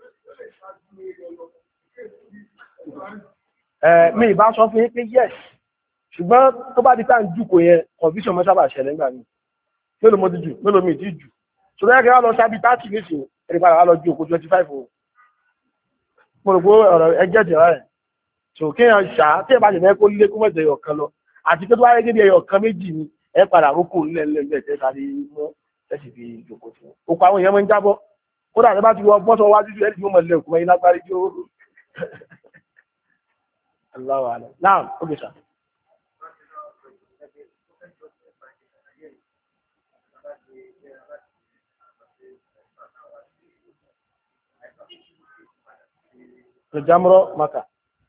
Ẹ mi ìbá sọ fún yín pé yes. Ṣùgbọ́n tó bá di ká ń jùkò yẹn, confusion mọ́ sábà ṣẹlẹ̀ nígbà míì. Mélòó mo ti jù, mélòó mi ti jù. Ṣùgbọ́n ẹgbẹ́ wá lọ sábí thirty nísìnyí, ẹni padà wá lọ ju òkú twenty-five o. Mo rò pé ọ̀rọ̀ ẹjẹ́ jẹ̀ rẹ̀. So kéèyàn ṣá, tí ẹ bá jẹ̀ mẹ́ kó lé kó mẹ́jọ ẹyọ kan lọ. Àti pé tó wáyé gẹ́gẹ́ bí ẹyọ kan méjì ni ẹ padà rókò nílẹ̀ nílẹ̀ nílẹ̀ tẹ́ sáré mú ẹ̀sì fi jòkó fún. Òkú àwọn èèyàn máa ń jábọ́. Kódà ẹ bá ti wọ bọ́sọ̀ wájú ẹ̀ tí ó mọ̀ lẹ́kùn mọ́ iná gbárí tí ó Allahu a'lam. Naam, okay sir. Jamro Maka.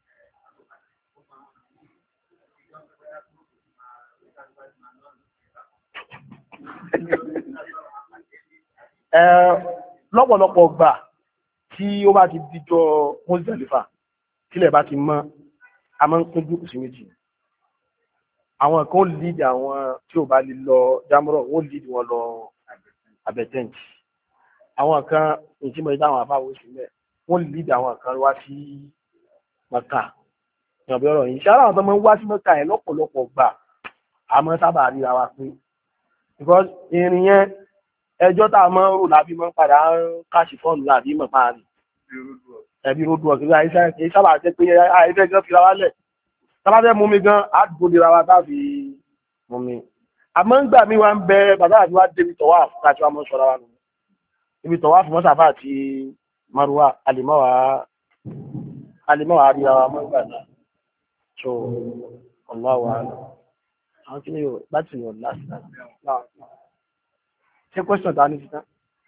Lọ́pọ̀lọpọ̀ gbà tí ó bá ti díjọ Muzdalifa tílẹ̀ bá ti mọ́ a máa ń pín gúúpù sí méjì. Àwọn kan lead àwọn tí ò bá lè lọ Jamro wọ́n lead wọn lọ Abẹ́tẹ́ǹtì. Àwọn kan ìtìmọ̀ ìdáwọn àbáwọ̀ sílẹ̀ wọ́n lead àwọn kan wá sí Maka. Ìyànbí ọ̀rọ̀ yìí ṣára àwọn tó máa ń wá sí Maka ẹ̀ lọ́pọ̀lọpọ̀ gbà a máa sábà ríra wa pé because ìrìn yẹn ẹjọ́ tá a máa ń rò lábí máa ń padà ń káṣí fọ́ọ̀nù láàbí mọ̀ máa rí ẹbí road work ní àìsàn èyí sábà jẹ́ pé àìsàn gan fi ra wálẹ̀ sábàbẹ́ mú mi gan àdúgbò lera wa táàfi mú mi àmọ́ ń gbà mí wá ń bẹ bàbá àti wá débi tọ̀wá àfúkàtí wa mọ́ sọ́ra wa nù ibi tọ̀wá fún mọ́sàfà àti Marwa alìmọ́wàá alìmọ́wàá ríra wa mọ́ gbà náà so Allahu a'lam àwọn kí ni yóò láti yóò láti náà ṣe question ta ní títà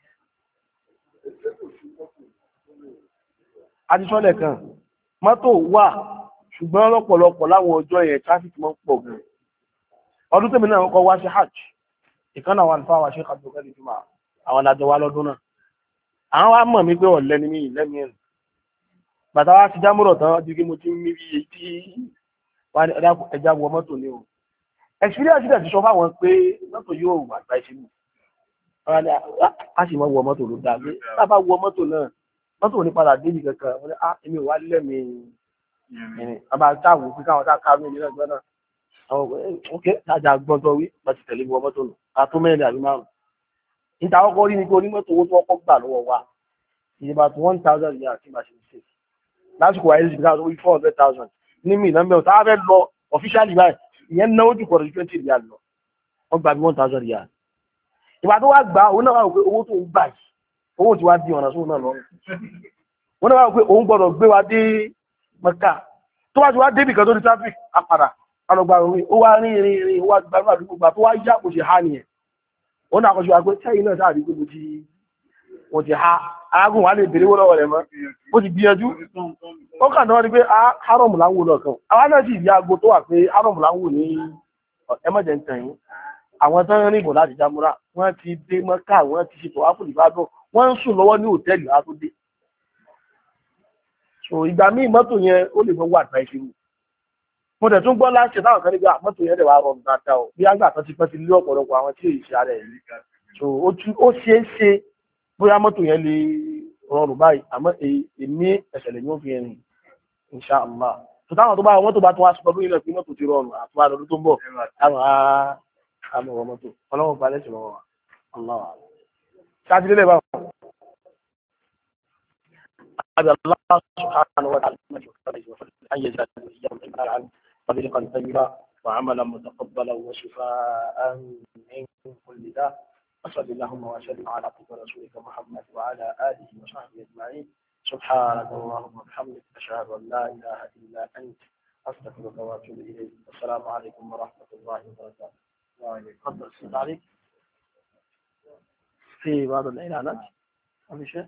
adìsọ́lẹ̀ kan mọ́tò wà ṣùgbọ́n lọ́pọ̀lọpọ̀ láwọn ọjọ́ yẹn traffic mọ́ pọ̀ gan ọdún tẹ́mi náà kọ́ wá sí hajj ìkànnà wà nípa wà ṣe kàdùkẹ́ lè jùmọ̀ àwọn adájọ́ wá lọ́dún náà àwọn wá mọ̀ mí pé ọ̀lẹ́ ni mí lẹ́mí ẹ̀rù bàtà wá ti jámúrọ̀ tán ju kí mo ti ń mí bí etí wá ní ẹja wọ mọ́tò ni o experience rẹ̀ ti sọ fáwọn pé mọ́tò yóò wà gba ìṣẹ́lú a sì mọ́ wọ mọ́tò ló dáa pé tá a bá wọ mọ́tò náà mọ́tò ní padà débi kankan wọ́n ní ah èmi ò wá lẹ́mí ẹ̀rìn bàbá táwọn pé káwọn tá kárú ẹni náà gbọ́nà àwọn ok tájà gbọ́ntọ́ wí bá ti tẹ̀lé wọ mọ́tò nù àtó mẹ́rin àbí márùn níta ọkọ̀ rí ni pé onímọ́tò owó tó ọkọ̀ gbà lọ́wọ́ wa ìyẹn bá tó one thousand yàrá tí màá ṣe ṣe lásìkò àyè sí ìgbà tó wí four hundred thousand ní mi ìlànà mẹ́wọ̀n tá a fẹ́ lọ officially báyìí ìyẹn náwó jù kọ̀ọ̀dọ̀ twenty riyal lọ wọ́n gba bí one thousand riyal ìgbà tó wá gbà òun náà wà pé owó tó ń gbà yìí owó tí wá di ọ̀nà sóhun náà lọ́rùn wọ́n náà wà pé òun gbọ́dọ̀ gbé wa dé Mẹ́kà tó wá ti wá débì kan tó ní traffic apàdà alọ́gbà orí ó wá rí rí rí wá gbàgbà àdúgbò gbà tó wá yá kò ṣe há nìyẹn òun náà kọjú wa pé sẹ́yìn náà sáà rí pé mo ti mo ti ha arágùn wa lè bèrè wọ́n lọ́wọ́ rẹ̀ mọ́ ó ti gbìyànjú ó kàn náà rí pé haram là ń wò lọ́kàn àwa náà sì rí aago tó wà pé haram là ń wò ní ẹmọ́jẹ̀ ń tàn yín àwọn tó ń rìn bọ̀ láti Jámúrà wọ́n ti dé Mẹ́kà wọ́n ti ṣètò ápùlù ìbádọ́ wọ́n ń sùn lọ́wọ́ ní hòtẹ́ẹ̀lì látó dé so ìgbà míì mọ́tò yẹn ó lè fọwọ́ àgbà ìṣirò mo dẹ̀ tún gbọ́ láti ṣe táwọn kan nígbà mọ́tò yẹn dẹ̀ wá rọrùn dáadáa o bí àgbà kan ti pẹ́ ti lé ọ̀pọ̀lọpọ̀ àwọn tí èyí ṣe ara ẹ̀ so ó ṣeé ṣe bóyá mọ́tò yẹn lè rọrùn báyìí àmọ́ èmi ẹ̀sẹ̀ lè ní ó fi ẹ̀rìn insha Allah so táwọn tó bá wọn mọ́tò bá tún wá sọ pé ilẹ̀ pé mọ́tò ti rọrùn àtúwà lọ́dún tó ń bọ̀ táwọn á àmọ̀ wọ mọ́tò ọlọ́wọ́ balẹ̀ sí lọ́wọ́ Allah ṣáàtì lélẹ̀ báwọn. هذا الله سبحانه وتعالى أن يجعل إياهم عن طريقا طيبا وعملا متقبلا وشفاء من كل داء وصلى اللهم وسلم على عبدك ورسولك محمد وعلى آله وصحبه أجمعين سبحانك اللهم وبحمدك أشهد أن لا إله إلا أنت أستغفرك وأتوب إليك السلام عليكم ورحمة الله وبركاته. تفضل السلام عليك في بعض الإعلانات أو شيء.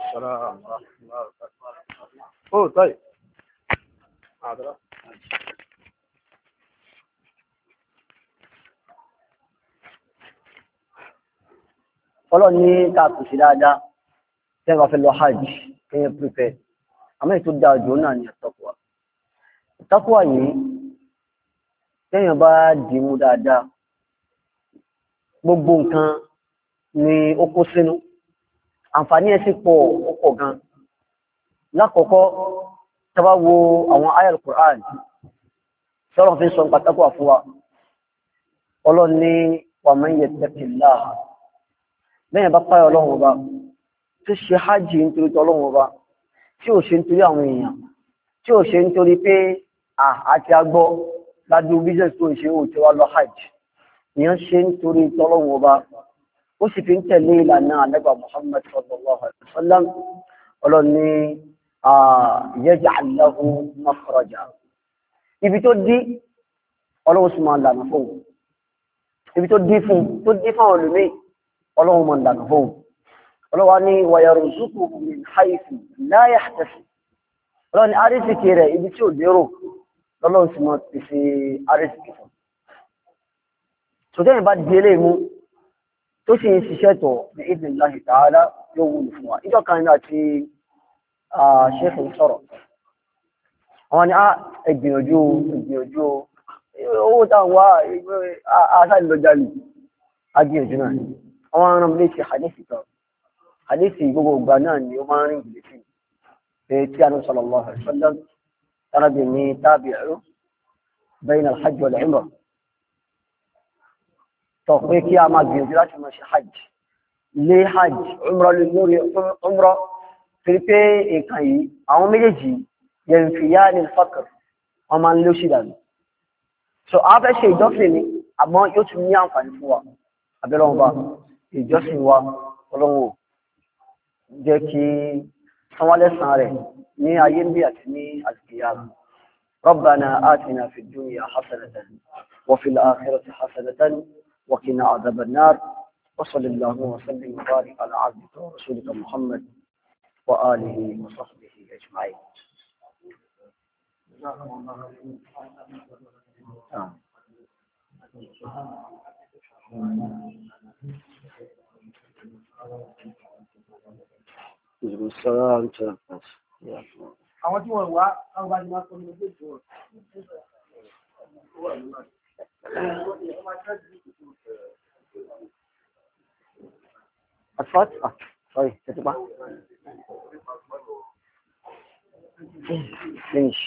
السلام ورحمة الله وبركاته. أوه طيب. حاضر. Ọlọ́run ní káàkiri sí dáadáa tí wọ́n fẹ́ lọ hajj kéèyàn prepare àmọ́ ètò dáa jù náà ní àtọ́kùwà àtọ́kùwà yìí téèyàn bá dìímú dáadáa gbogbo nǹkan ni ó kó sínú àǹfààní ẹ̀ sì pọ̀ ó pọ̀ gan lákọ̀ọ́kọ́ tá bá wo àwọn ayal Qur'an sọ́rọ̀ fi sọ pàtàkùwà fún wa Ọlọ́run ní wa man yattaqillah lẹ́yìn bá páyọ̀ Ọlọ́run ọba tó ṣe hajj nítorí Ọlọ́run ọba tí ò ṣe nítorí àwọn èèyàn tí ò ṣe nítorí pé àti agbọ́ lájú business tó ṣe ò tí wá lọ hajj ìyẹn ṣe nítorí Ọlọ́run ọba ó sì fi ń tẹ̀lé ìlànà ànábì Muhammad sallallahu alaihi wasallam Ọlọ́run ní yaj'al lahu makhraja ibi tó dí Ọlọ́run sì máa lànà fún ibi tó dí fún tó dí fún àwọn olùmí Ọlọ́run máa lànà fún Ọlọ́run ní wa yarzuquhu min haythu la yahtasib Ọlọ́run ní àrísìkí rẹ̀ ibi tí ò lérò lọ́lọ́run sì máa pèsè àrísìkí fún ṣùgbọ́n bá di ilé mú tó sì ń ṣiṣẹ́ tọ̀ ní idhnillahi ta'ala yóò wúlò fún wa ìjọ kan náà ti ṣéèkì sọ̀rọ̀ àwọn ni ẹgbìyànjú ẹgbìyànjú owó táwọn wá aṣáàlélọ́jàlì agbìyànjú náà ni àwọn ará ilé ṣe hadithi kan hadithi gbogbo ìgbà náà ni ó máa ń rìn ìgbèsí pé tí a ní sallallahu alaihi wasallam tánàbì ní tabi'u bayna al-hajj wal-umrah tọ̀ pé kí a máa gbìyànjú láti máa ṣe hajj lé hajj umrah lórí umrah torí pé nǹkan yìí àwọn méjèèjì yẹn fi yá ní faqr wọn máa ń lé òṣì dànù so a fẹ́ ṣe ìjọsìn ni àmọ́ yóò tún ní àǹfààní fún wa abẹ́rẹ́ wọn bá ìjọsìn wa ọlọ́wọ́ jẹ́ kí sanwó-alẹ́sàn rẹ̀ ní ayé ń bí àti ní al-qiyamah ربنا آتنا في الدنيا حسنة وفي الآخرة حسنة وقنا عذاب النار وصل اللهم وسلم وبارك على عبدك ورسولك محمد وآله وصحبه أجمعين. آه. السلام عليكم. Àwọn tí wọ́n wá, àwọn bá ní wá sọ́nà ojú ìjọ wọn. Asfalt? Ah, sorry, c'est pas. Finish.